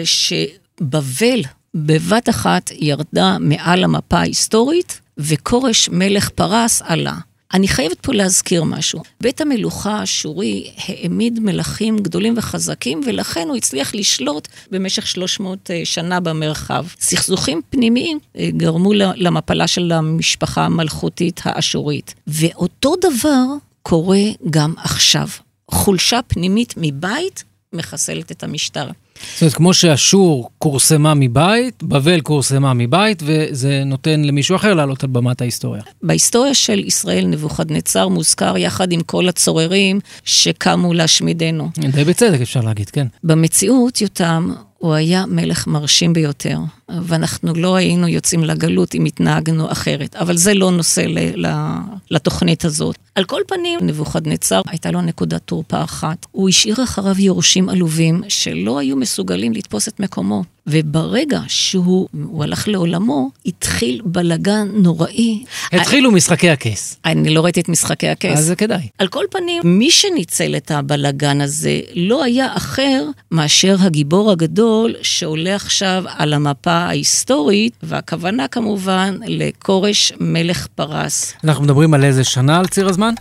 שבבל בבת אחת ירדה מעל המפה ההיסטורית, וקורש מלך פרס עלה. אני חייבת פה להזכיר משהו. בית המלוכה האשורי העמיד מלכים גדולים וחזקים, ולכן הוא הצליח לשלוט במשך שלוש מאות שנה במרחב. סכסוכים פנימיים גרמו למפלה של המשפחה המלכותית האשורית. ואותו דבר קורה גם עכשיו. חולשה פנימית מבית מחסלת את המשטר. זאת אומרת, כמו שאשור קורסמה מבית, בבל קורסמה מבית, וזה נותן למישהו אחר לעלות על במת ההיסטוריה. בהיסטוריה של ישראל נבוכדנצר מוזכר יחד עם כל הצוררים שקמו להשמידנו. די בצדק אפשר להגיד, כן. במציאות יותם הוא היה מלך מרשים ביותר, ואנחנו לא היינו יוצאים לגלות אם התנהגנו אחרת, אבל זה לא נושא ל- ל- לתוכנית הזאת. על כל פנים, נבוכדנצר הייתה לו נקודת תורפה אחת. הוא השאיר אחריו יורשים עלובים שלא היו מסוגלים לתפוס את מקומו. וברגע שהוא הלך לעולמו, התחיל בלגן נוראי. התחילו משחקי הכס. אני לא ראיתי את משחקי הכס. אז זה כדאי. על כל פנים, מי שניצל את הבלגן הזה לא היה אחר מאשר הגיבור הגדול שעולה עכשיו על המפה ההיסטורית, והכוונה כמובן לקורש מלך פרס. אנחנו מדברים על איזה שנה על ציר הזמן?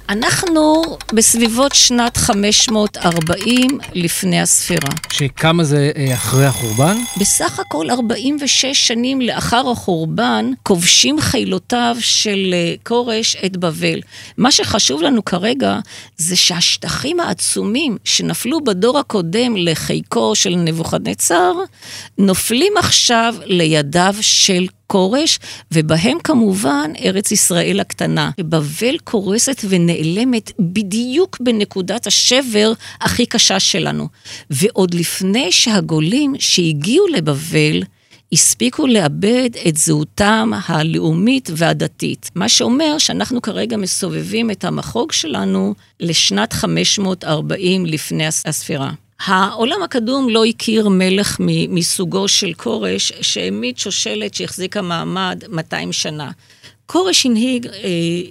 אנחנו בסביבות שנת חמש מאות וארבעים לפני הספירה. שכמה זה אחרי החורבן? בסך הכל ארבעים ושש שנים לאחר החורבן, כובשים חילותיו של קורש את בבל. מה שחשוב לנו כרגע, זה שהשטחים העצומים שנפלו בדור הקודם לחיקו של נבוכדנצר, נופלים עכשיו לידיו של קורש, ובהם כמובן ארץ ישראל הקטנה. בבל קורסת ונעלמת בדיוק בנקודת השבר הכי קשה שלנו. ועוד לפני שהגולים שהגיעו לבבל, הספיקו לאבד את זהותם הלאומית והדתית. מה שאומר שאנחנו כרגע מסובבים את המחוג שלנו לשנת חמש מאות וארבעים לפני הספירה. העולם הקדום לא הכיר מלך מסוגו של קורש, שהעמיד שושלת שהחזיקה מעמד מאתיים שנה. קורש הנהיג אה,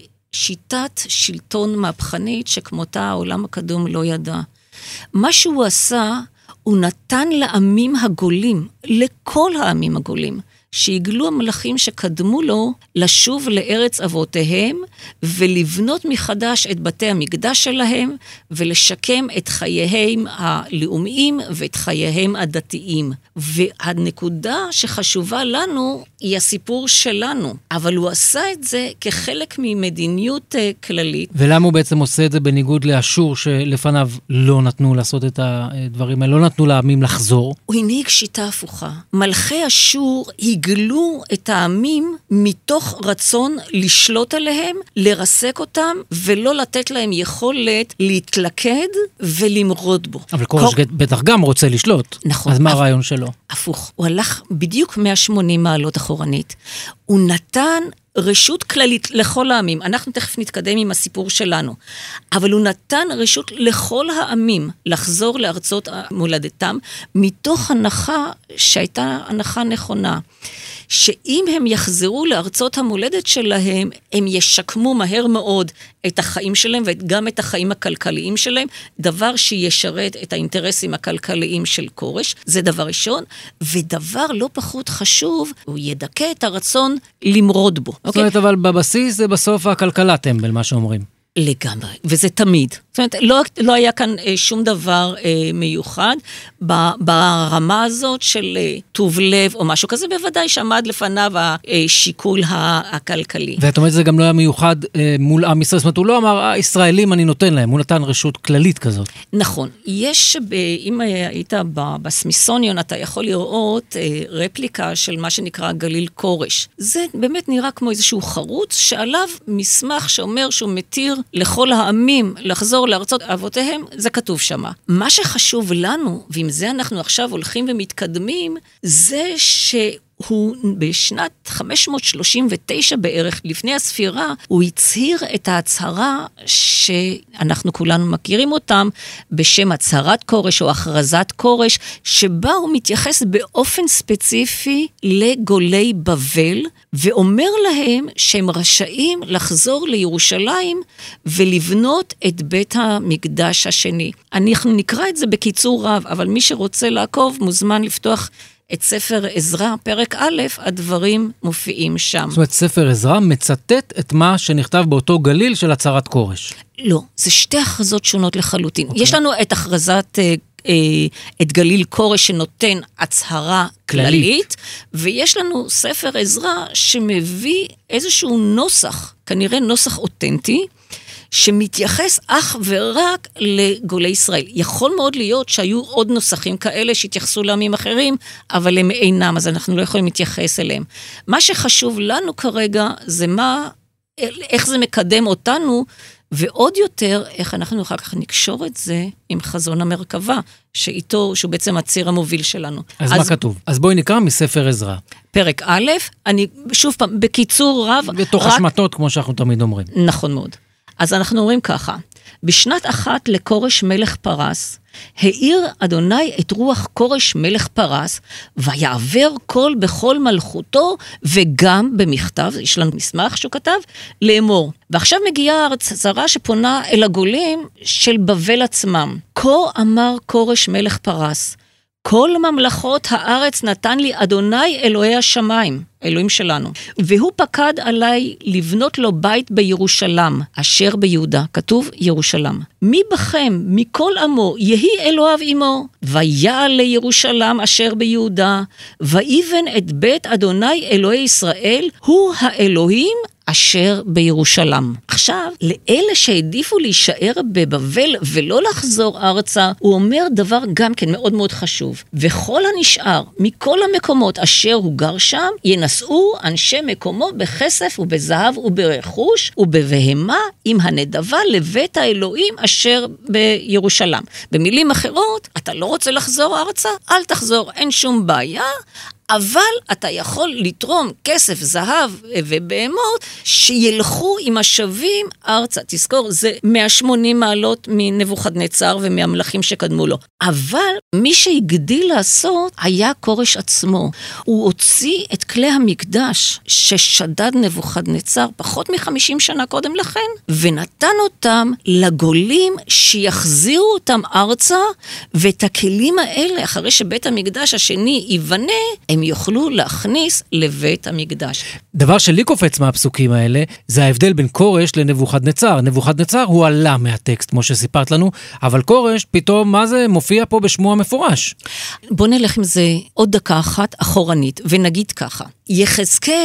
שיטת שלטון מהפכנית שכמותה העולם הקדום לא ידע. מה שהוא עשה, הוא נתן לעמים הגולים, לכל העמים הגולים, שהגלו המלכים שקדמו לו לשוב לארץ אבותיהם ולבנות מחדש את בתי המקדש שלהם ולשקם את חייהם הלאומיים ואת חייהם הדתיים. והנקודה שחשובה לנו היא הסיפור שלנו, אבל הוא עשה את זה כחלק ממדיניות כללית. ולמה הוא בעצם עושה את זה בניגוד לאשור שלפניו לא נתנו לעשות את הדברים האלה, לא נתנו לעמים לחזור? הוא הנהיג שיטה הפוכה. מלכי אשור הגלו את העמים מתוך רצון לשלוט עליהם, לרסק אותם, ולא לתת להם יכולת להתלכד ולמרוד בו. אבל כורש קור... בטח גם רוצה לשלוט. נכון. אז מה הרעיון שלו? הפוך. הוא הלך בדיוק מאה ושמונים מעלות אחורנית. הוא נתן רשות כללית לכל העמים. אנחנו תכף נתקדם עם הסיפור שלנו. אבל הוא נתן רשות לכל העמים לחזור לארצות מולדתם, מתוך הנחה שהייתה הנחה נכונה. שאם הם יחזרו לארצות המולדת שלהם, הם ישקמו מהר מאוד את החיים שלהם, וגם את החיים הכלכליים שלהם, דבר שישרת את האינטרסים הכלכליים של כורש, זה דבר ראשון, ודבר לא פחות חשוב, הוא ידכא את הרצון למרוד בו. זאת אומרת, אבל בבסיס זה בסוף הכלכלה טמבל, מה שאומרים. לגמרי, וזה תמיד. זאת אומרת, לא, לא היה כאן אה, שום דבר אה, מיוחד, ב, ברמה הזאת של אה, טוב לב או משהו כזה, בוודאי שעמד לפניו השיקול הכלכלי. ואת אומרת, זה גם לא היה מיוחד אה, מול עם ישראל, זאת אומרת, הוא לא אמר, הישראלים אני נותן להם, הוא נתן רשות כללית כזאת. נכון, יש, ב, אם היית בסמיסוניון, אתה יכול לראות אה, רפליקה של מה שנקרא גליל כורש. זה באמת נראה כמו איזשהו חרוץ, שעליו מסמך שאומר שהוא מתיר לכל העמים לחזור לארצות אבותיהם, זה כתוב שמה. מה שחשוב לנו, ועם זה אנחנו עכשיו הולכים ומתקדמים, זה שהוא בשנת חמש מאות שלושים ותשע בערך, לפני הספירה, הוא הצהיר את ההצהרה שאנחנו כולנו מכירים אותם, בשם הצהרת כורש או הכרזת כורש, שבה הוא מתייחס באופן ספציפי לגולי בבל, ואומר להם שהם רשאים לחזור לירושלים ולבנות את בית המקדש השני. אנחנו נקרא את זה בקיצור רב, אבל מי שרוצה לעקוב מוזמן לפתוח את ספר עזרא, פרק א', הדברים מופיעים שם. זאת אומרת, ספר עזרא מצטט את מה שנכתב באותו גליל של הצהרת כורש. לא, זה שתי הכרזות שונות לחלוטין. אוקיי. יש לנו את הכרזת את גליל כורש שנותן הצהרה כללית, כללית, ויש לנו ספר עזרא שמביא איזשהו נוסח, כנראה נוסח אותנטי, שמתייחס אך ורק לגולי ישראל. יכול מאוד להיות שהיו עוד נוסחים כאלה שהתייחסו לעמים אחרים, אבל הם אינם, אז אנחנו לא יכולים להתייחס אליהם. מה שחשוב לנו כרגע זה מה, איך זה מקדם אותנו, ועוד יותר, איך אנחנו אחר כך נקשור את זה עם חזון המרכבה, שאיתו, שהוא בעצם הציר המוביל שלנו. אז, אז מה כתוב? אז בואי נקרא מספר עזרא. פרק א', אני שוב פעם, בקיצור רב... בתוך רק... השמטות, כמו שאנחנו תמיד אומרים. נכון מאוד. אז אנחנו אומרים ככה, בשנת אחת לכורש מלך פרס, העיר אדוני את רוח כורש מלך פרס, ויעבר כל בכל מלכותו, וגם במכתב, יש לנו מסמך שהוא כתב, לאמור. ועכשיו מגיעה הצהרה שפונה אל הגולים של בבל עצמם. כה אמר כורש מלך פרס, כל ממלכות הארץ נתן לי אדוני אלוהי השמיים, אלוהים שלנו. והוא פקד עליי לבנות לו בית בירושלם, אשר ביהודה, כתוב ירושלים. מי בכם, מכל עמו, יהי אלוהיו עמו, ויעל לירושלים אשר ביהודה, ויבן את בית אדוני אלוהי ישראל, הוא האלוהים אשר בירושלים. עכשיו, לאלה שהעדיפו להישאר בבבל ולא לחזור ארצה, הוא אומר דבר גם כן מאוד מאוד חשוב. וכל הנשאר מכל המקומות אשר הוא גר שם, ינסעו אנשי מקומו בכסף ובזהב וברכוש ובבהמה עם הנדבה לבית האלוהים אשר בירושלים. במילים אחרות, אתה לא רוצה לחזור ארצה? אל תחזור, אין שום בעיה. אבל אתה יכול לתרום כסף, זהב ובהמות שילכו עם השבים ארצה. תזכור, זה מאה ושמונים מעלות מנבוכדנצר ומהמלכים שקדמו לו. אבל מי שהגדיל לעשות היה כורש עצמו. הוא הוציא את כלי המקדש ששדד נבוכדנצר פחות מחמישים שנה קודם לכן, ונתן אותם לגולים שיחזירו אותם ארצה, ואת הכלים האלה, אחרי שבית המקדש השני ייבנה, הם יוכלו להכניס לבית המקדש. דבר שלי קופץ מהפסוקים האלה, זה ההבדל בין כורש לנבוכדנצר. נבוכדנצר הוא עלה מהטקסט, כמו שסיפרת לנו, אבל כורש פתאום, מה זה, מופיע פה בשמו המפורש. בוא נלך עם זה עוד דקה אחת אחורנית, ונגיד ככה. יחזקאל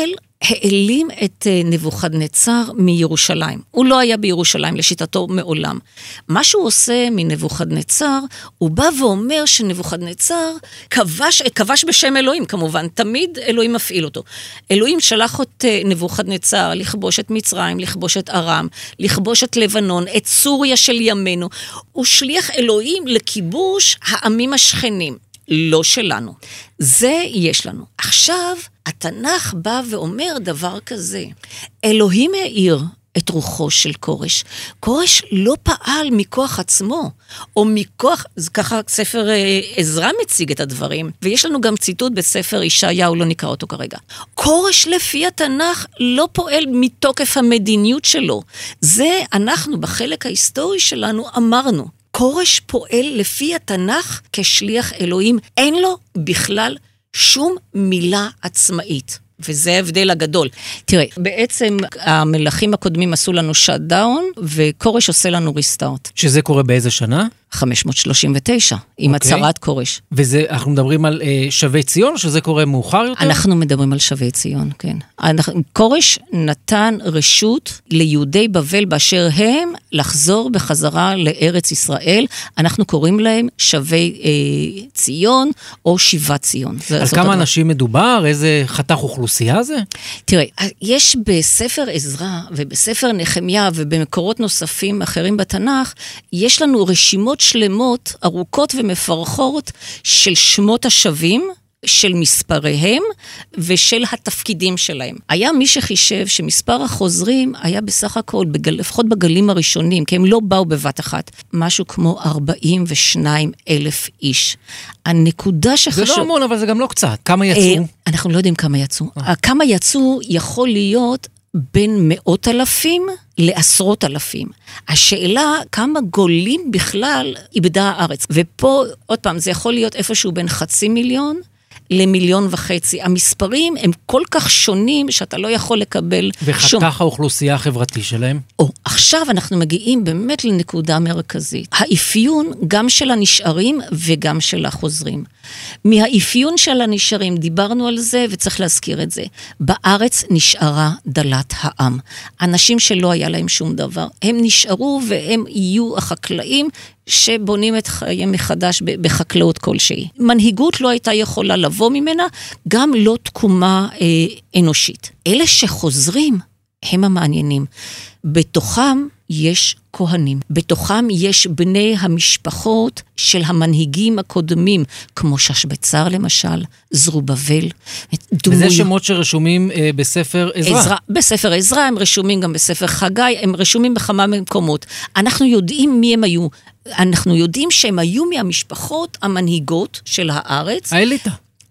העלים את נבוכדנצר מירושלים. הוא לא היה בירושלים לשיטתו מעולם. מה שהוא עושה מנבוכדנצר, הוא בא ואומר שנבוכדנצר כבש, כבש בשם אלוהים כמובן, תמיד אלוהים מפעיל אותו. אלוהים שלח את נבוכדנצר לכבוש את מצרים, לכבוש את ארם, לכבוש את לבנון, את סוריה של ימינו. הוא שליח אלוהים לכיבוש העמים השכנים. לא שלנו. זה יש לנו. עכשיו, התנ"ך בא ואומר דבר כזה. אלוהים העיר את רוחו של קורש. קורש לא פעל מכוח עצמו, או מכוח, ככה ספר עזרא מציג את הדברים, ויש לנו גם ציטוט בספר ישעיהו, לא נקרא אותו כרגע. קורש לפי התנ"ך לא פועל מתוקף המדיניות שלו. זה אנחנו בחלק ההיסטורי שלנו אמרנו. קורש פועל לפי התנ"ך כשליח אלוהים, אין לו בכלל שום מילה עצמאית. וזה ההבדל הגדול. תראה, בעצם המלכים הקודמים עשו לנו שאט-דאון, וקורש עושה לנו ריסטארט. שזה קורה באיזה שנה? חמש מאות שלושים ותשע, עם הצהרת קורש. וזה, אנחנו מדברים על אה, שבי ציון, שזה קורה מאוחר יותר? אנחנו מדברים על שבי ציון, כן. אנחנו, קורש נתן רשות ליהודי בבל באשר הם לחזור בחזרה לארץ ישראל. אנחנו קוראים להם שבי אה, ציון או שיבת ציון. על כמה הדבר. אנשים מדובר? איזה חתך אוכלוסייה זה? תראה, יש בספר עזרא ובספר נחמיה ובמקורות נוספים אחרים בתנ"ך, יש לנו רשימות שלמות, ארוכות ומפרחות של שמות השבים, של מספריהם ושל התפקידים שלהם. היה מי שחישב שמספר החוזרים היה בסך הכל, בגל, לפחות בגלים הראשונים, כי הם לא באו בבת אחת, משהו כמו ארבעים ושניים אלף איש. הנקודה שחשוב... זה לא המון, אבל זה גם לא קצת. כמה יצאו? אנחנו לא יודעים כמה יצאו. כמה יצאו יכול להיות בין מאות אלפים לעשרות אלפים. השאלה, כמה גולים בכלל איבדה הארץ. ופה, עוד פעם, זה יכול להיות איפשהו בין חצי מיליון למיליון וחצי. המספרים הם כל כך שונים שאתה לא יכול לקבל שום. וחתך האוכלוסייה החברתי שלהם? או, עכשיו אנחנו מגיעים באמת לנקודה מרכזית. האפיון גם של הנשארים וגם של החוזרים. מהאפיון של הנשארים, דיברנו על זה וצריך להזכיר את זה. בארץ נשארה דלת העם. אנשים שלא היה להם שום דבר. הם נשארו והם יהיו החקלאים שבונים את חיים מחדש בחקלאות כלשהי. מנהיגות לא הייתה יכולה לבוא ממנה, גם לא תקומה אה, אנושית. אלה שחוזרים הם המעניינים. בתוכם יש כהנים. בתוכם יש בני המשפחות של המנהיגים הקודמים, כמו ששבצר למשל, זרובבל. וזה שמות שרשומים אה, בספר עזרא. עזרא. בספר עזרא, הם רשומים גם בספר חגי, הם רשומים בכמה מקומות. אנחנו יודעים מי הם היו. אנחנו יודעים שהם היו מהמשפחות המנהיגות של הארץ. האליטה.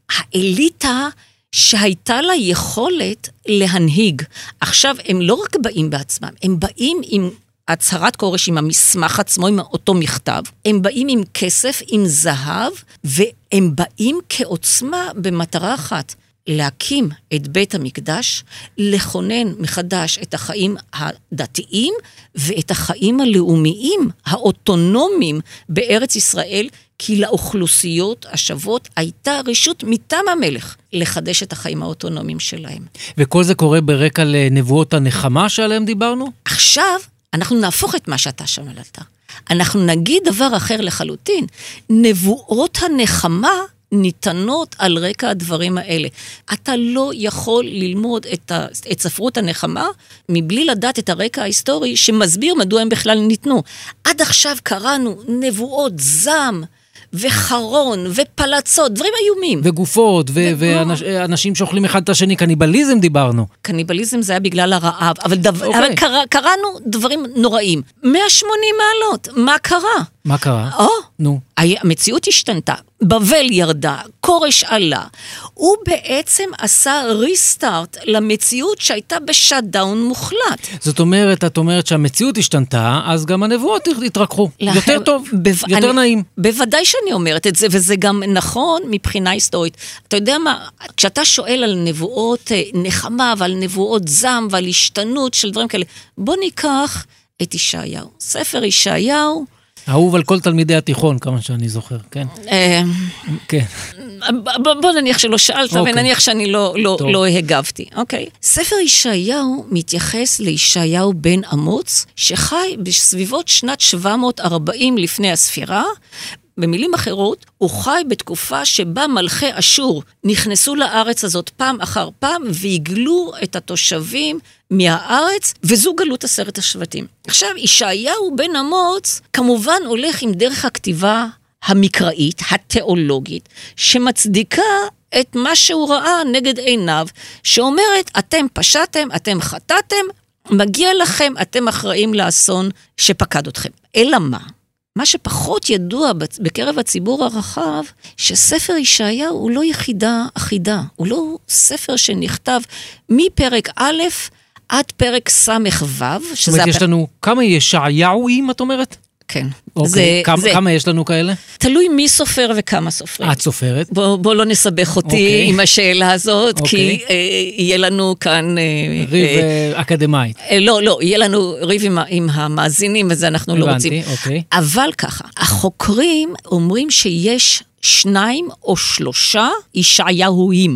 האליטה שהייתה לה יכולת להנהיג. עכשיו, הם לא רק באים בעצמם, הם באים עם הצהרת קורש, עם המסמך עצמו, עם אותו מכתב. הם באים עם כסף, עם זהב, והם באים כעוצמה במטרה אחת. להקים את בית המקדש, לכונן מחדש את החיים הדתיים ואת החיים הלאומיים, האוטונומיים בארץ ישראל, כי לאוכלוסיות השוות הייתה רשות מטעם המלך לחדש את החיים האוטונומיים שלהם. וכל זה קורה ברקע לנבואות הנחמה שעליהם דיברנו? עכשיו אנחנו נהפוך את מה שאתה שמלת. אנחנו נגיד דבר אחר לחלוטין. נבואות הנחמה ניתנות על רקע הדברים האלה. אתה לא יכול ללמוד את, ה, את ספרות הנחמה, מבלי לדעת את הרקע ההיסטורי, שמסביר מדוע הם בכלל ניתנו. עד עכשיו קראנו נבואות זעם, וחרון, ופלצות, דברים איומים. וגופות, ואנשים שאוכלים אחד את השני, קניבליזם דיברנו. קניבליזם זה היה בגלל הרעב, אבל, דו... okay. אבל קרא, קראנו דברים נוראים. מאה ושמונים מעלות, מה קרה? מה קרה? או, נו. המציאות השתנתה, בבל ירדה, קורש עלה, הוא בעצם עשה ריסטארט למציאות שהייתה בשאט-דאון מוחלט. זאת אומרת, את אומרת שהמציאות השתנתה, אז גם הנבואות התרככו. לה... יותר טוב, בו... יותר אני... נעים. בוודאי שאני אומרת את זה, וזה גם נכון מבחינה היסטורית. אתה יודע מה, כשאתה שואל על נבואות נחמה, ועל נבואות זעם, ועל השתנות של דברים כאלה, בוא ניקח את ישעיהו. ספר ישעיהו, אהוב על כל תלמידי התיכון, כמה שאני זוכר, כן? כן. בוא נניח שלא שאלת, ונניח שאני לא הגבתי, אוקיי? ספר ישעיהו מתייחס לישעיהו בן אמוץ, שחי בסביבות שנת שבע מאות וארבעים לפני הספירה, במילים אחרות, הוא חי בתקופה שבה מלכי אשור נכנסו לארץ הזאת פעם אחר פעם, והגלו את התושבים מהארץ, וזו גלות עשרת השבטים. עכשיו, ישעיהו בן אמוץ, כמובן הולך עם דרך הכתיבה המקראית, התיאולוגית, שמצדיקה את מה שהוא ראה נגד עיניו, שאומרת, אתם פשעתם, אתם חטאתם, מגיע לכם, אתם אחראים לאסון שפקד אתכם. אלא מה? מה שפחות ידוע בקרב הציבור הרחב, שספר ישעיהו הוא לא יחידה אחידה, הוא לא ספר שנכתב מפרק א' עד פרק סמך ו', זאת אומרת, יש לנו כמה ישעיהוים, את אומרת? כן. אוקיי, כמה יש לנו כאלה? תלוי מי סופר וכמה סופרים. את סופרת? בוא לא נסבך אותי עם השאלה הזאת, כי יהיה לנו כאן... ריב אקדמאי. לא, לא, יהיה לנו ריב עם המאזינים, וזה אנחנו לא רוצים. הבנתי, אוקיי. אבל ככה, החוקרים אומרים שיש שניים או שלושה ישעיהוים.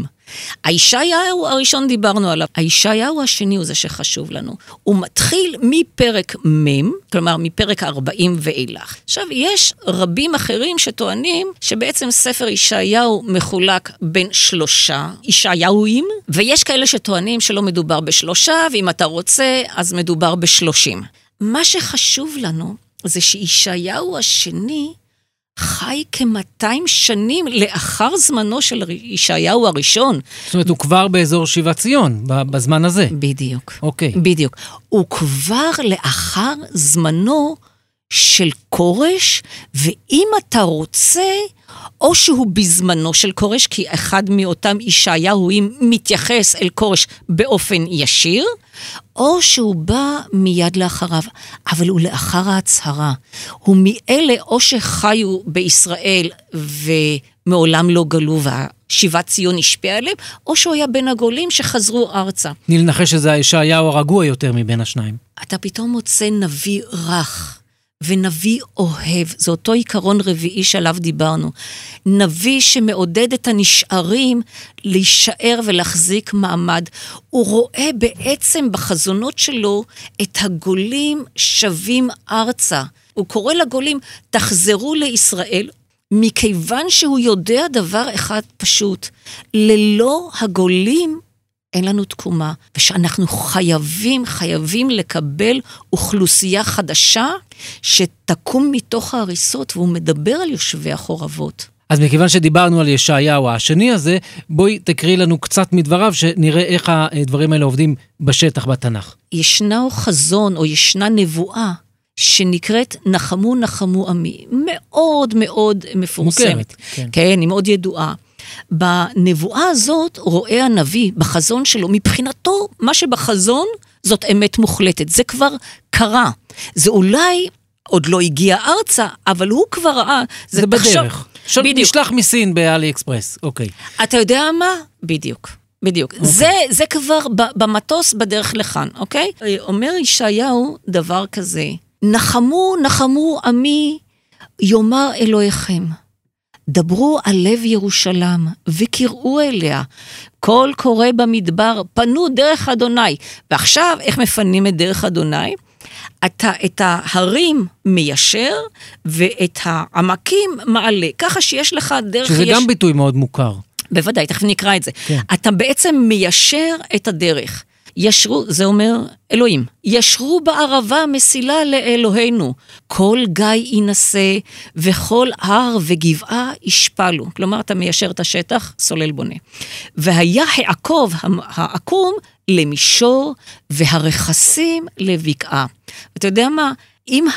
הישעיהו הראשון דיברנו עליו, הישעיהו השני הוא זה שחשוב לנו. הוא מתחיל מפרק מ', כלומר מפרק ארבעים ואילך. עכשיו, יש רבים אחרים שטוענים שבעצם ספר ישעיהו מחולק בין שלושה ישעיהוים, ויש כאלה שטוענים שלא מדובר בשלושה, ואם אתה רוצה, אז מדובר בשלושים. מה שחשוב לנו זה שישעיהו השני חי כ-מאתיים שנים לאחר זמנו של ישעיהו הראשון. זאת אומרת, הוא כבר באזור שיבת ציון, בזמן הזה. בדיוק. אוקיי. בדיוק. הוא כבר לאחר זמנו של קורש, ואם אתה רוצה, או שהוא בזמנו של קורש, כי אחד מאותם ישעיהוים מתייחס אל קורש באופן ישיר, או שהוא בא מיד לאחריו, אבל הוא לאחר ההצהרה. הוא מאלה או שחיו בישראל ומעולם לא גלו והשיבת ציון השפיע עליהם, או שהוא היה בין הגולים שחזרו ארצה. נלנחש שזה הישעיהו הרגוע יותר מבין השניים. אתה פתאום מוצא נביא רך. ונביא אוהב, זה אותו עיקרון רביעי שעליו דיברנו. נביא שמעודד את הנשארים להישאר ולהחזיק מעמד. הוא רואה בעצם בחזונות שלו את הגולים שווים ארצה. הוא קורא לגולים, תחזרו לישראל, מכיוון שהוא יודע דבר אחד פשוט, ללא הגולים אין לנו תקומה, ושאנחנו חייבים, חייבים לקבל אוכלוסייה חדשה, שתקום מתוך ההריסות, והוא מדבר על יושבי החורבות. אז מכיוון שדיברנו על ישעיהו השני הזה, בואי תקריא לנו קצת מדבריו, שנראה איך הדברים האלה עובדים בשטח בתנ"ך. ישנה חזון, או ישנה נבואה, שנקראת נחמו נחמו עמי, מאוד מאוד מפורסמת. מוכרת, כן. כן, היא מאוד ידועה. בנבואה הזאת רואה הנביא בחזון שלו, מבחינתו מה שבחזון זאת אמת מוחלטת, זה כבר קרה, זה אולי עוד לא הגיע ארצה, אבל הוא כבר ראה, זה, זה תחשוב, בדרך, של נשלח מסין באלי אקספרס, אוקיי. אתה יודע מה? בדיוק, בדיוק, אוקיי. זה, זה כבר במטוס בדרך לכאן, אוקיי? אומר ישעיהו דבר כזה, נחמו נחמו עמי יאמר אלוהיכם, דברו על לב ירושלים, וקראו אליה, כל קורא במדבר, פנו דרך אדוני. ועכשיו, איך מפנים את דרך אדוני? אתה את ההרים מיישר, ואת העמקים מעלה. ככה שיש לך דרך... שזה יש... גם ביטוי מאוד מוכר. בוודאי, תכף נקרא את זה. כן. אתה בעצם מיישר את הדרך. ישרו, זה אומר אלוהים, ישרו בערבה מסילה לאלוהינו, כל גיא ינסה, וכל הר וגבעה ישפלו. כלומר, אתה מיישר את השטח, סולל בונה. והיה העקוב, העקום, למישור, והרכסים לבקעה. אתה יודע מה? אם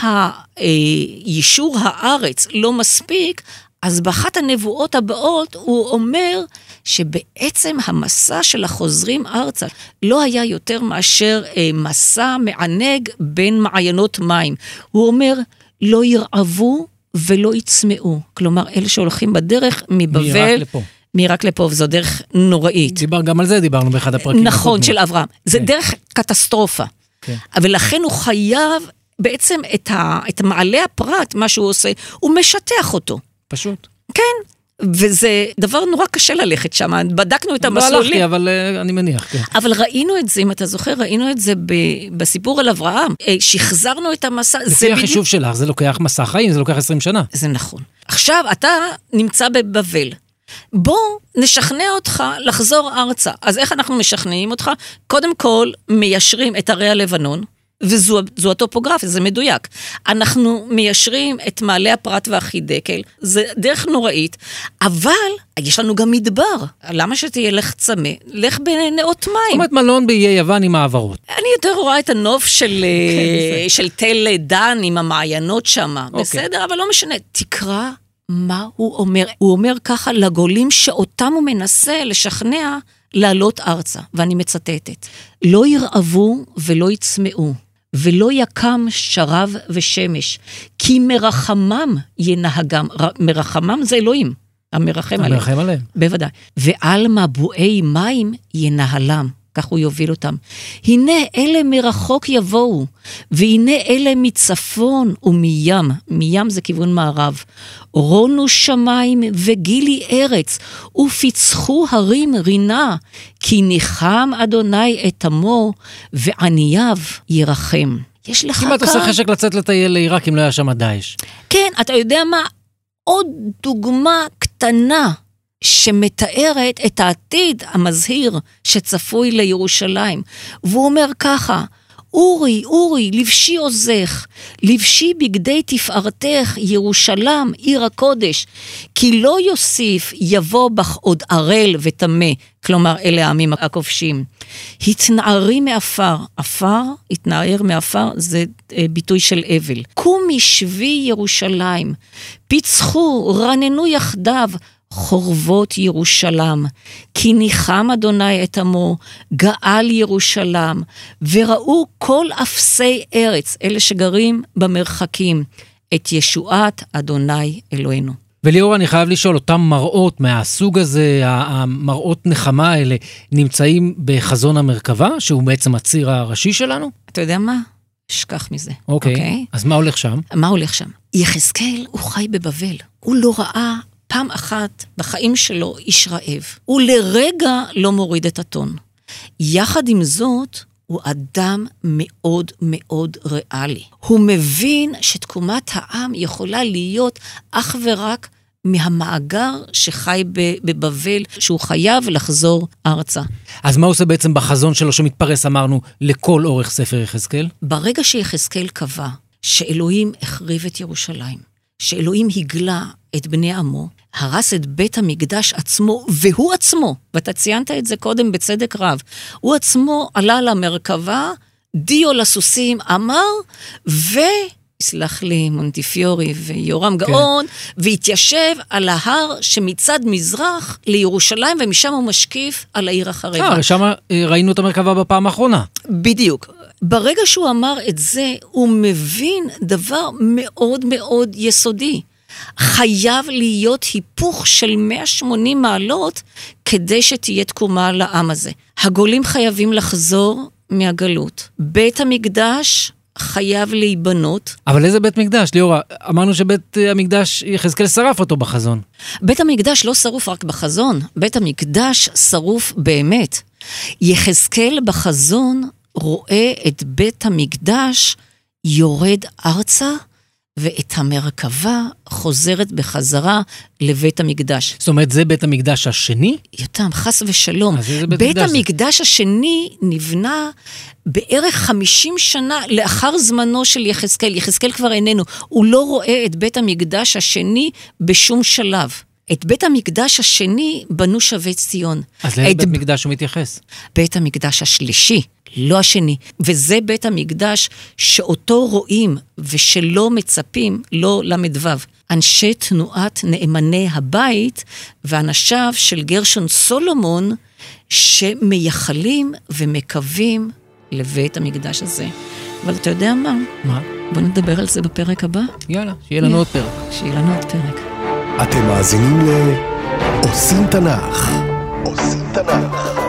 הישור הארץ לא מספיק, אז באחת הנבואות הבאות הוא אומר שבעצם המסע של החוזרים ארצה לא היה יותר מאשר אה, מסע מענג בין מעיינות מים. הוא אומר, לא ירעבו ולא יצמאו. כלומר, אלה שהולכים בדרך מבבל... מרק לפה. מרק לפה, וזו דרך נוראית. דיבר, גם על זה דיברנו באחד הפרקים. נכון, של אברהם. זה דרך קטסטרופה. ולכן הוא חייב בעצם את, ה, את מעלה הפרט, מה שהוא עושה, הוא משטח אותו. פשוט. כן. וזה דבר נורא קשה ללכת שם, בדקנו את המסלולים. לא הלכתי, אבל uh, אני מניח, כן. אבל ראינו את זה, אם אתה זוכר, ראינו את זה ב- בסיפור על אברהם. שחזרנו את המסע. לפי החישוב שלך, זה לוקח מסע חיים, זה לוקח עשרים שנה. זה נכון. עכשיו, אתה נמצא בבבל. בוא נשכנע אותך לחזור ארצה. אז איך אנחנו משכנעים אותך? קודם כל, מיישרים את הרי הלבנון, וזו זו הטופוגרפיה, זה מדויק. אנחנו מיישרים את מעלה הפרת והחידקל, זה דרך נוראית, אבל יש לנו גם מדבר. למה שתהיה לך צמא? לך בנאות מים. זאת אומרת מלון באיי יוון עם העברות. אני יותר רואה את הנוף של, של תל דן עם המעיינות שם. בסדר, אבל לא משנה. תקרא מה הוא אומר. הוא אומר ככה לגולים שאותם הוא מנסה לשכנע לעלות ארצה, ואני מצטטת. לא ירעבו ולא יצמאו. ולא יקם שרב ושמש, כי מרחמם ינהגם, מרחמם זה אלוהים, המרחם עליהם. המרחם עליהם. בוודאי. ועל מבועי מים ינהלם, כך הוא יוביל אותם. הנה אלה מרחוק יבואו, והנה אלה מצפון ומים, מים זה כיוון מערב. רונו שמיים וגילי ארץ, ופיצחו הרים רינה, כי ניחם אדוני את עמו, וענייו ירחם. יש לך כמעט עושה חשק לצאת לטייל לעיראק, אם לא היה שם דאעש. כן, אתה יודע מה? עוד דוגמה קטנה, שמתארת את העתיד המזהיר שצפוי לירושלים. והוא אומר ככה, אורי, אורי, לבשי עוזך, לבשי בגדי תפארתך, ירושלם, עיר הקודש, כי לא יוסיף יבוא בך עוד ערל ותמה, כלומר אלה העמים הכובשים. התנערי מאפר, אפר, התנער מאפר, זה ביטוי של אבל. קומי שבי ירושלים, פיצחו, רננו יחדיו, חורבות ירושלם, כי ניחם אדוני את עמו, גאל ירושלם, וראו כל אפסי ארץ, אלה שגרים במרחקים, את ישועת אדוני אלוהינו. וליאור, אני חייב לשאול, אותם מראות מהסוג הזה, המראות נחמה האלה, נמצאים בחזון המרכבה, שהוא בעצם הציר הראשי שלנו? אתה יודע מה? שכח מזה. אוקיי, okay. אז מה הולך שם? מה הולך שם? יחזקאל הוא חי בבבל, הוא לא ראה פעם אחת בחיים שלו איש רעב. הוא לרגע לא מוריד את הטון. יחד עם זאת, הוא אדם מאוד מאוד ריאלי. הוא מבין שתקומת העם יכולה להיות אך ורק מהמאגר שחי בבבל, שהוא חייב לחזור ארצה. אז מה עושה בעצם בחזון שלו שמתפרס, אמרנו, לכל אורך ספר יחזקאל? ברגע שיחזקאל קבע שאלוהים החריב את ירושלים, שאלוהים הגלה את בני עמו, הרס את בית המקדש עצמו, והוא עצמו, ואתה ציינת את זה קודם בצדק רב, הוא עצמו עלה למרכבה, דיו לסוסים אמר, וסלח לי מונטיפיורי ויורם כן. גאון, והתיישב על ההר שמצד מזרח לירושלים, ומשם הוא משקיף על העיר החרבה. אה, שם ראינו את המרכבה בפעם האחרונה. בדיוק. ברגע שהוא אמר את זה, הוא מבין דבר מאוד מאוד יסודי. חייב להיות היפוך של מאה ושמונים מעלות כדי שתהיה תקומה לעם הזה. הגולים חייבים לחזור מהגלות. בית המקדש חייב להיבנות. אבל איזה בית מקדש, ליאורה? אמרנו שבית המקדש יחזקאל שרף אותו בחזון. בית המקדש לא שרוף רק בחזון, בית המקדש שרוף באמת. יחזקאל בחזון רואה את בית המקדש יורד ארצה, ואת המרכבה חוזרת בחזרה לבית המקדש. זאת אומרת, זה בית המקדש השני? יותם, חס ושלום. בית, בית המקדש המקדש זה? השני נבנה בערך חמישים שנה לאחר זמנו של יחזקאל. יחזקאל כבר איננו. הוא לא רואה את בית המקדש השני בשום שלב. את בית המקדש השני בנו שבי ציון. אז לאיזה בית מקדש הוא מתייחס? בית המקדש השלישי, לא השני. וזה בית המקדש שאותו רואים ושלא מצפים, לא למדבב. אנשי תנועת נאמני הבית ואנשיו של גרשון סולומון שמייחלים ומקווים לבית המקדש הזה. אבל אתה יודע מה? מה? בוא נדבר על זה בפרק הבא. יאללה, שיהיה לנו עוד פרק. שיהיה לנו עוד פרק. אתם מאזינים ל... עושים תנ"ך. עושים תנ"ך.